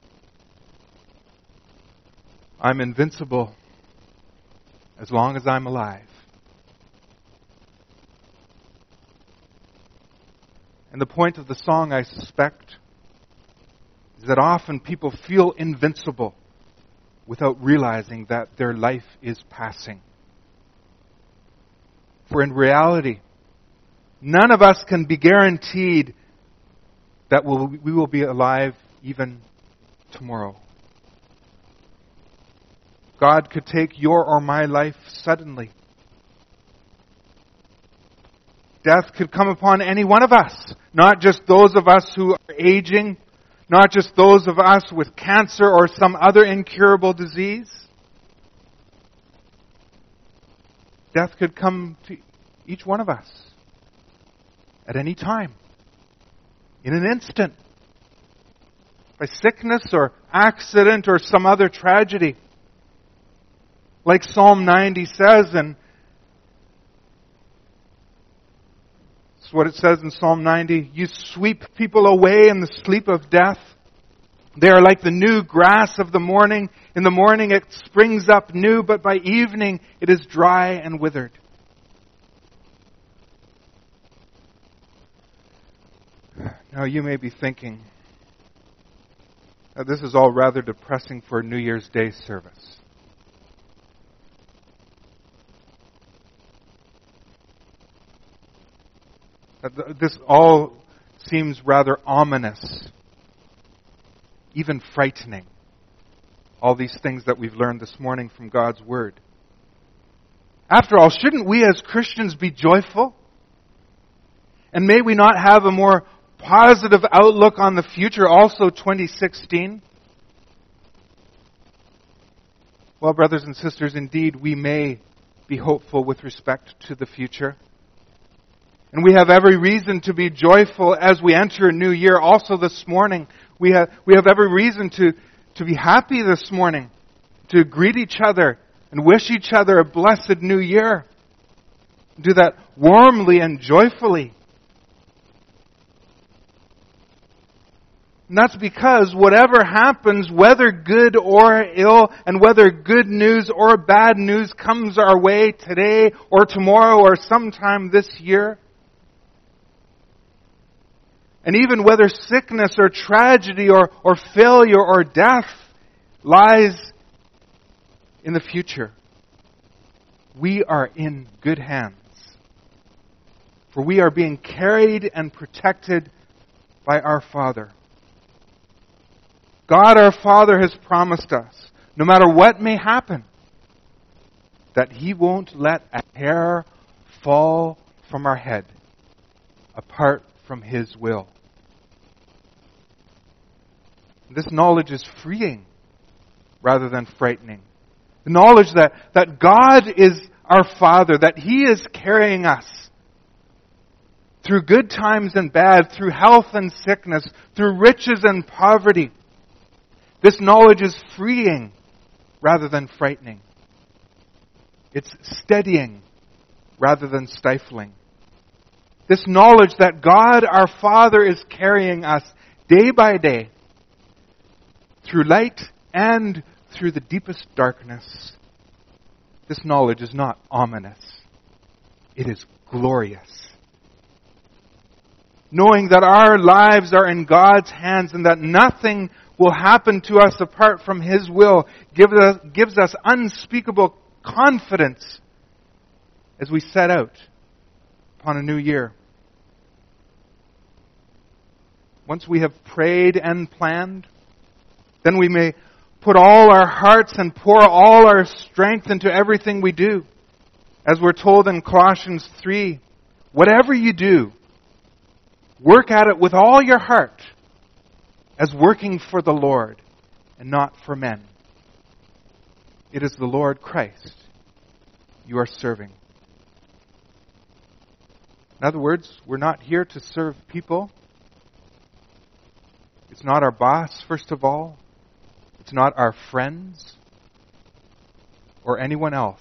I'm invincible as long as I'm alive. And the point of the song, I suspect, is that often people feel invincible without realizing that their life is passing. For in reality, none of us can be guaranteed that we'll, we will be alive even tomorrow. God could take your or my life suddenly. Death could come upon any one of us, not just those of us who are aging, not just those of us with cancer or some other incurable disease. Death could come to each one of us at any time, in an instant, by sickness or accident or some other tragedy. Like Psalm ninety says, and it's what it says in Psalm ninety, you sweep people away in the sleep of death. They are like the new grass of the morning. In the morning it springs up new, but by evening it is dry and withered. Now you may be thinking that this is all rather depressing for a New Year's Day service. This all seems rather ominous, even frightening. All these things that we've learned this morning from God's Word. After all, shouldn't we as Christians be joyful? And may we not have a more positive outlook on the future, also twenty sixteen? Well, brothers and sisters, indeed we may be hopeful with respect to the future. And we have every reason to be joyful as we enter a new year. Also this morning, We have, we have every reason to, to be happy this morning, to greet each other and wish each other a blessed new year. Do that warmly and joyfully. And that's because whatever happens, whether good or ill, and whether good news or bad news comes our way today or tomorrow or sometime this year, and even whether sickness or tragedy or, or failure or death lies in the future, we are in good hands. For we are being carried and protected by our Father. God our Father has promised us, no matter what may happen, that He won't let a hair fall from our head apart from His will. This knowledge is freeing rather than frightening. The knowledge that, that God is our Father, that He is carrying us through good times and bad, through health and sickness, through riches and poverty. This knowledge is freeing rather than frightening. It's steadying rather than stifling. This knowledge that God our Father is carrying us day by day through light and through the deepest darkness. This knowledge is not ominous. It is glorious. Knowing that our lives are in God's hands and that nothing will happen to us apart from His will gives us, gives us unspeakable confidence as we set out upon a new year. Once we have prayed and planned, then we may put all our hearts and pour all our strength into everything we do. As we're told in Colossians three, whatever you do, work at it with all your heart, as working for the Lord and not for men. It is the Lord Christ you are serving. In other words, we're not here to serve people. It's not our boss, first of all. It's not our friends or anyone else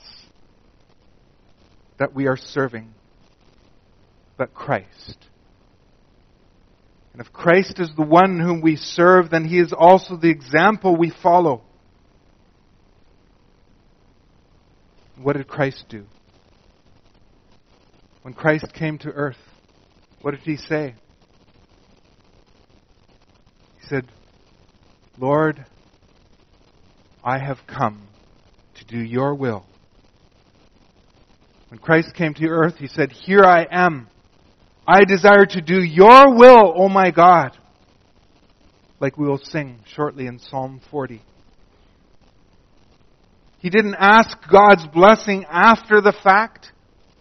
that we are serving, but Christ. And if Christ is the one whom we serve, then He is also the example we follow. What did Christ do? When Christ came to earth, what did He say? He said, Lord, I have come to do your will. When Christ came to earth, He said, here I am. I desire to do your will, O my God. Like we will sing shortly in Psalm forty. He didn't ask God's blessing after the fact.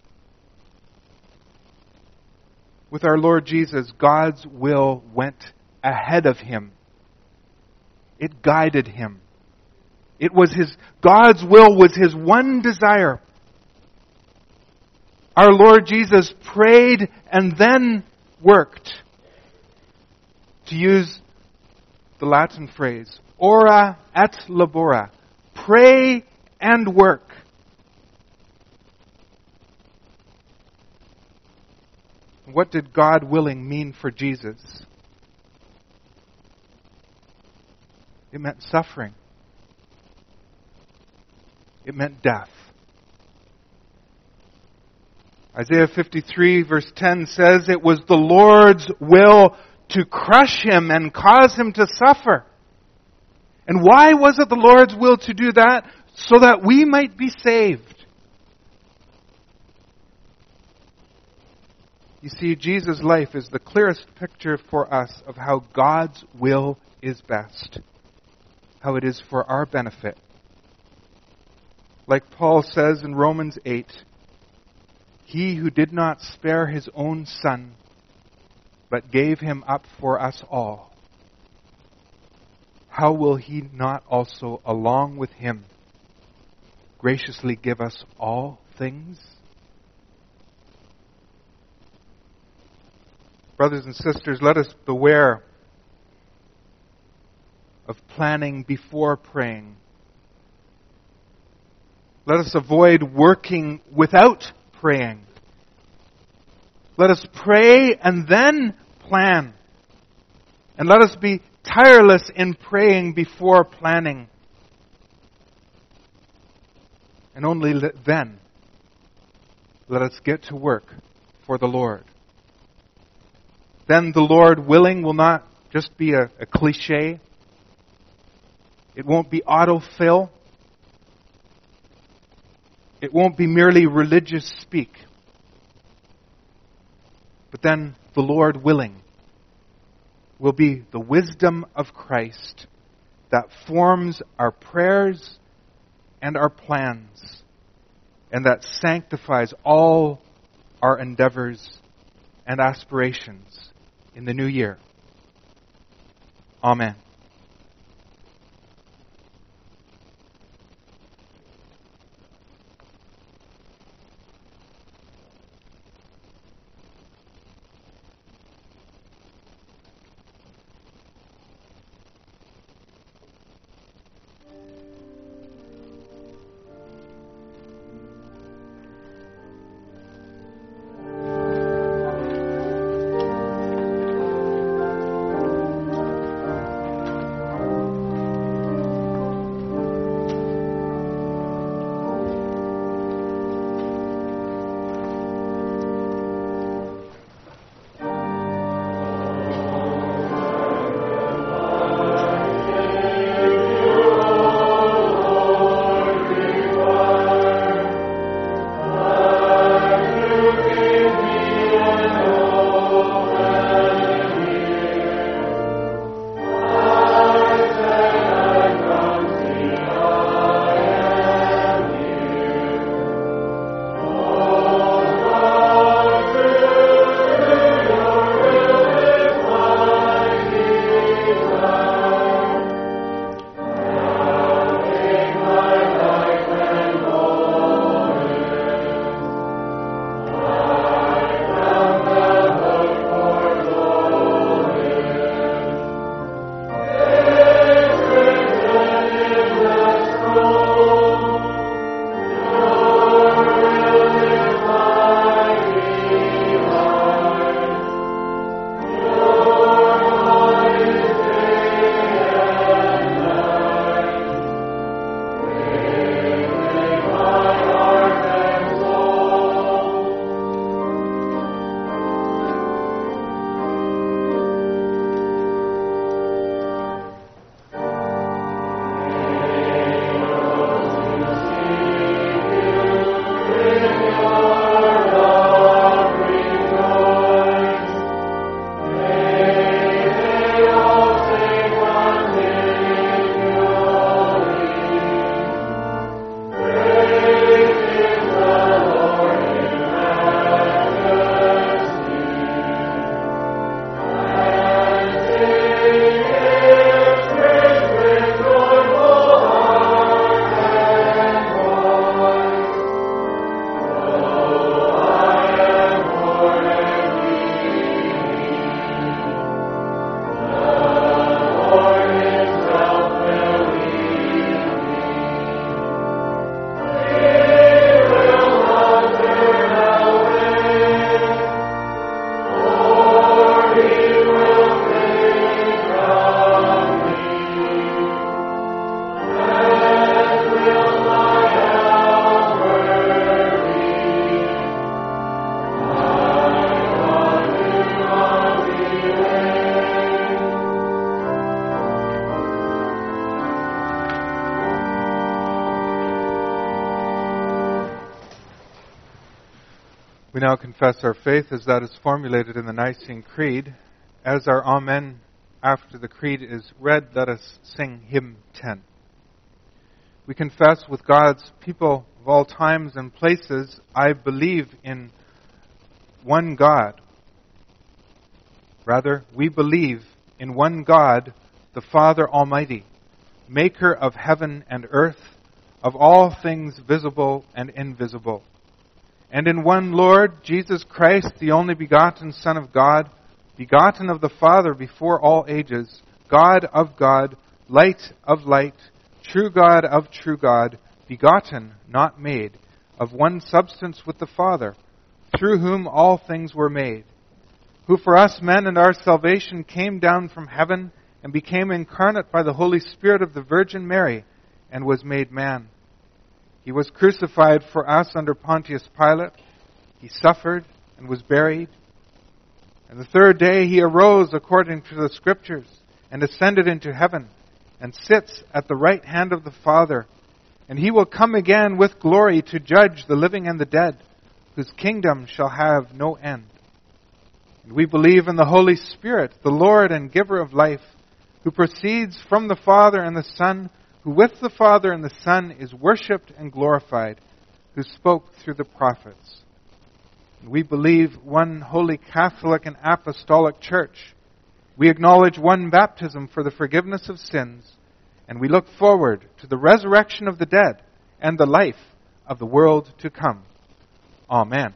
With our Lord Jesus, God's will went ahead of Him. It guided Him. It was His, God's will was His one desire. Our Lord Jesus prayed and then worked. To use the Latin phrase, ora et labora. Pray and work. What did God willing mean for Jesus? It meant suffering. It meant death. Isaiah fifty-three verse ten says, it was the Lord's will to crush Him and cause Him to suffer. And why was it the Lord's will to do that? So that we might be saved. You see, Jesus' life is the clearest picture for us of how God's will is best. How it is for our benefit. Like Paul says in Romans eight, He who did not spare His own Son, but gave Him up for us all, how will He not also, along with Him, graciously give us all things? Brothers and sisters, let us beware of planning before praying. Let us avoid working without praying. Let us pray and then plan. And let us be tireless in praying before planning. And only then let us get to work for the Lord. Then the Lord willing will not just be a, a cliche. It won't be autofill. It won't be merely religious speak. But then the Lord willing will be the wisdom of Christ that forms our prayers and our plans, and that sanctifies all our endeavors and aspirations in the new year. Amen. We now confess our faith as that is formulated in the Nicene Creed. As our Amen after the Creed is read, let us sing hymn ten. We confess with God's people of all times and places, I believe in one God. Rather, we believe in one God, the Father Almighty, maker of heaven and earth, of all things visible and invisible. And in one Lord, Jesus Christ, the only begotten Son of God, begotten of the Father before all ages, God of God, light of light, true God of true God, begotten, not made, of one substance with the Father, through whom all things were made, who for us men and our salvation came down from heaven and became incarnate by the Holy Spirit of the Virgin Mary, and was made man. He was crucified for us under Pontius Pilate. He suffered and was buried. And the third day he arose according to the Scriptures and ascended into heaven and sits at the right hand of the Father. And he will come again with glory to judge the living and the dead, whose kingdom shall have no end. And we believe in the Holy Spirit, the Lord and giver of life, who proceeds from the Father and the Son, who with the Father and the Son is worshipped and glorified, who spoke through the prophets. And we believe one holy Catholic and Apostolic Church. We acknowledge one baptism for the forgiveness of sins, and we look forward to the resurrection of the dead and the life of the world to come. Amen.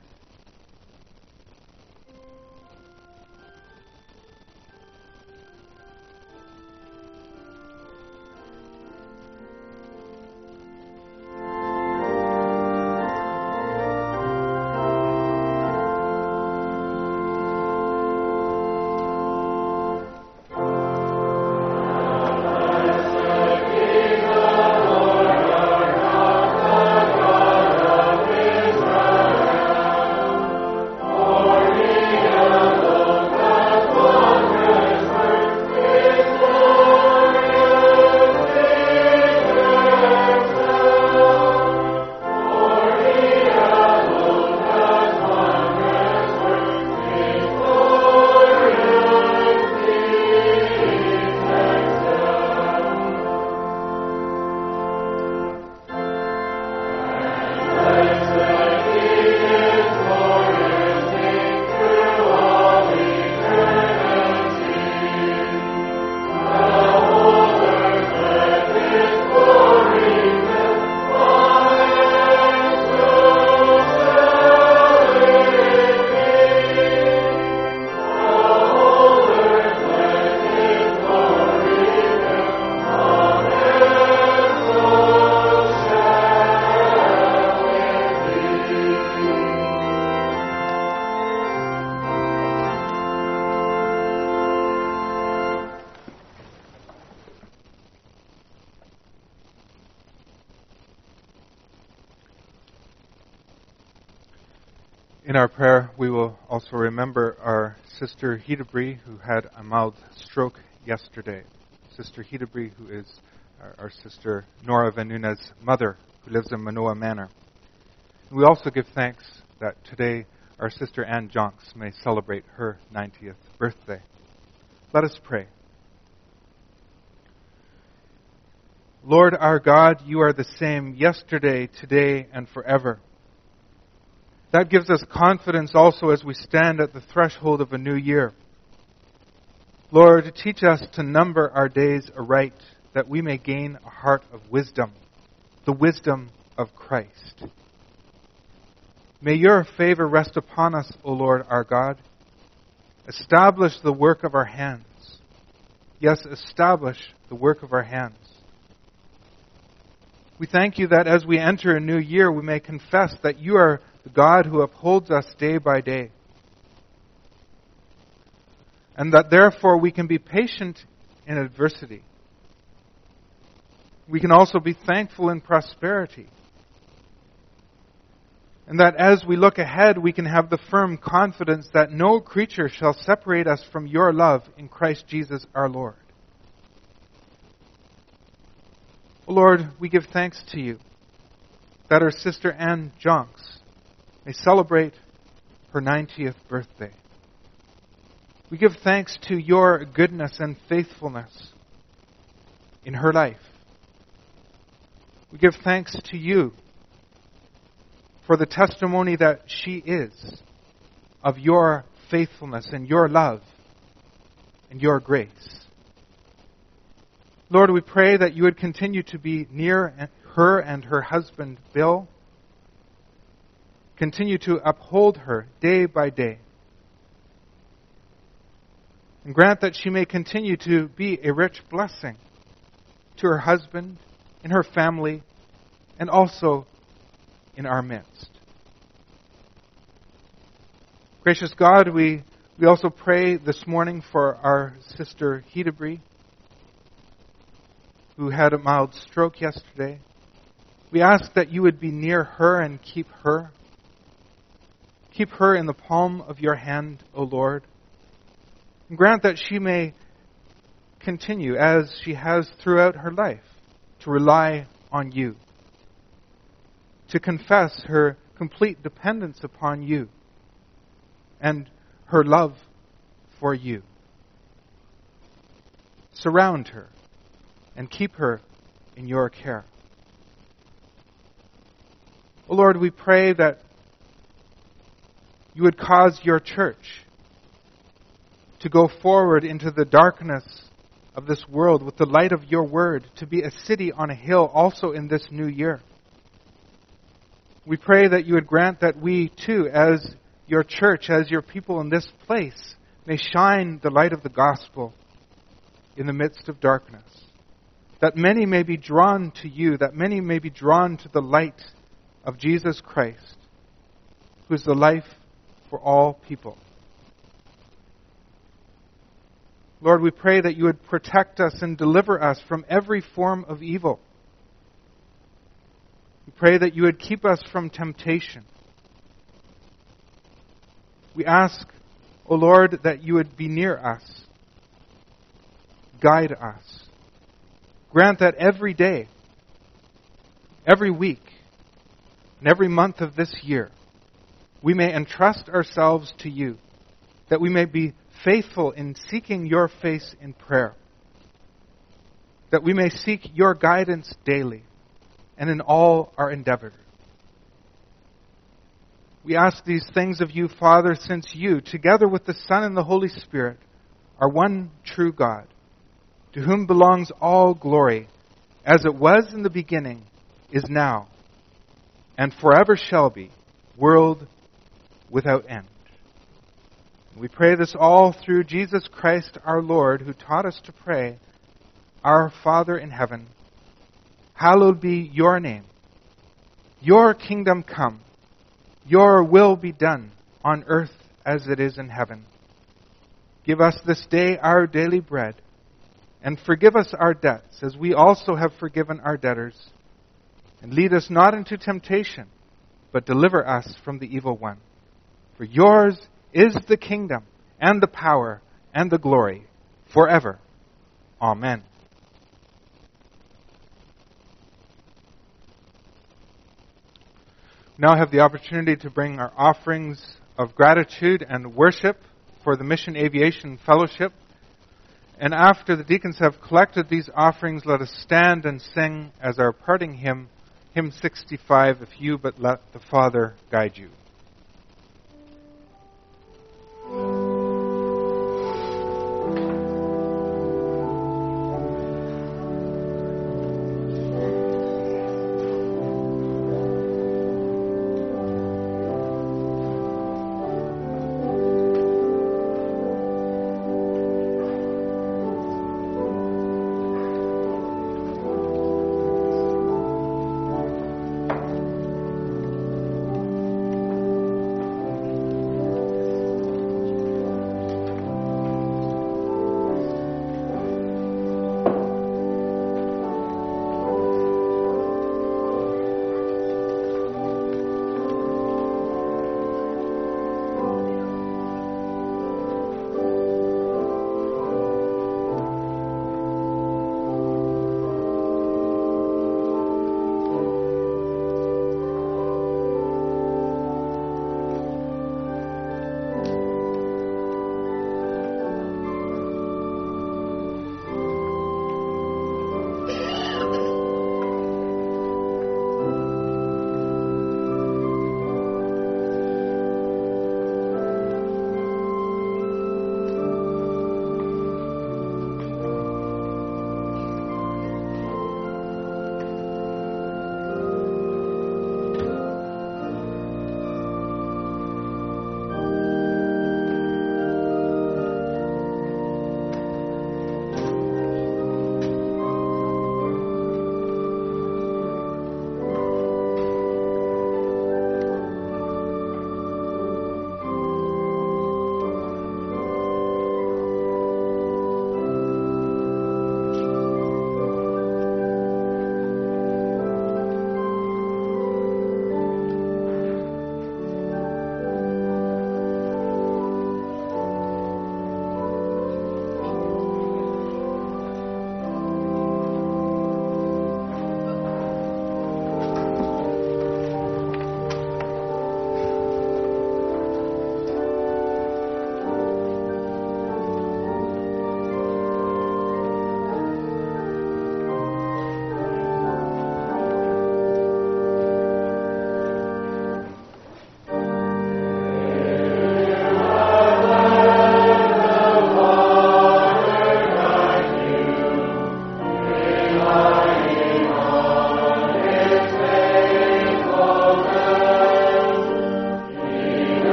In our prayer, we will also remember our Sister Hidebree, who had a mild stroke yesterday. Sister Hidebree, who is our, our Sister Nora Van Nuna's mother, who lives in Manoa Manor. And we also give thanks that today our Sister Anne Jonks may celebrate her ninetieth birthday. Let us pray. Lord our God, you are the same yesterday, today, and forever. That gives us confidence also as we stand at the threshold of a new year. Lord, teach us to number our days aright, that we may gain a heart of wisdom, the wisdom of Christ. May your favor rest upon us, O Lord our God. Establish the work of our hands. Yes, establish the work of our hands. We thank you that as we enter a new year, we may confess that you are the God who upholds us day by day. And that therefore we can be patient in adversity. We can also be thankful in prosperity. And that as we look ahead, we can have the firm confidence that no creature shall separate us from your love in Christ Jesus our Lord. O Lord, we give thanks to you that our Sister Anne Jonks may celebrate her ninetieth birthday. We give thanks to your goodness and faithfulness in her life. We give thanks to you for the testimony that she is of your faithfulness and your love and your grace. Lord, we pray that you would continue to be near her and her husband, Bill. Continue to uphold her day by day. And grant that she may continue to be a rich blessing to her husband, in her family, and also in our midst. Gracious God, we, we also pray this morning for our sister Hedebry, who had a mild stroke yesterday. We ask that you would be near her and keep her. Keep her in the palm of your hand, O Lord. And grant that she may continue, as she has throughout her life, to rely on you, to confess her complete dependence upon you and her love for you. Surround her and keep her in your care. O Lord, we pray that you would cause your church to go forward into the darkness of this world with the light of your word, to be a city on a hill also in this new year. We pray that you would grant that we too, as your church, as your people in this place, may shine the light of the gospel in the midst of darkness. That many may be drawn to you, that many may be drawn to the light of Jesus Christ, who is the life for all people. Lord, we pray that you would protect us and deliver us from every form of evil. We pray that you would keep us from temptation. We ask, O Lord, that you would be near us, guide us. Grant that every day, every week, and every month of this year, we may entrust ourselves to you, that we may be faithful in seeking your face in prayer, that we may seek your guidance daily and in all our endeavor. We ask these things of you, Father, since you, together with the Son and the Holy Spirit, are one true God, to whom belongs all glory, as it was in the beginning, is now, and forever shall be, world without end. We pray this all through Jesus Christ our Lord, who taught us to pray, Our Father in heaven, hallowed be your name. Your kingdom come. Your will be done on earth as it is in heaven. Give us this day our daily bread, and forgive us our debts, as we also have forgiven our debtors. And lead us not into temptation, but deliver us from the evil one. For yours is the kingdom, and the power, and the glory, forever. Amen. Now I have the opportunity to bring our offerings of gratitude and worship for the Mission Aviation Fellowship. And after the deacons have collected these offerings, let us stand and sing as our parting hymn, hymn sixty-five, If You But Let the Father Guide You.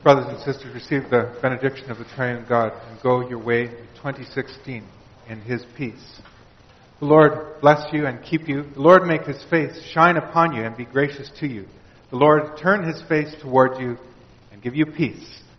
Brothers and sisters, receive the benediction of the Triune God and go your way in twenty sixteen in His peace. The Lord bless you and keep you. The Lord make His face shine upon you and be gracious to you. The Lord turn His face toward you and give you peace.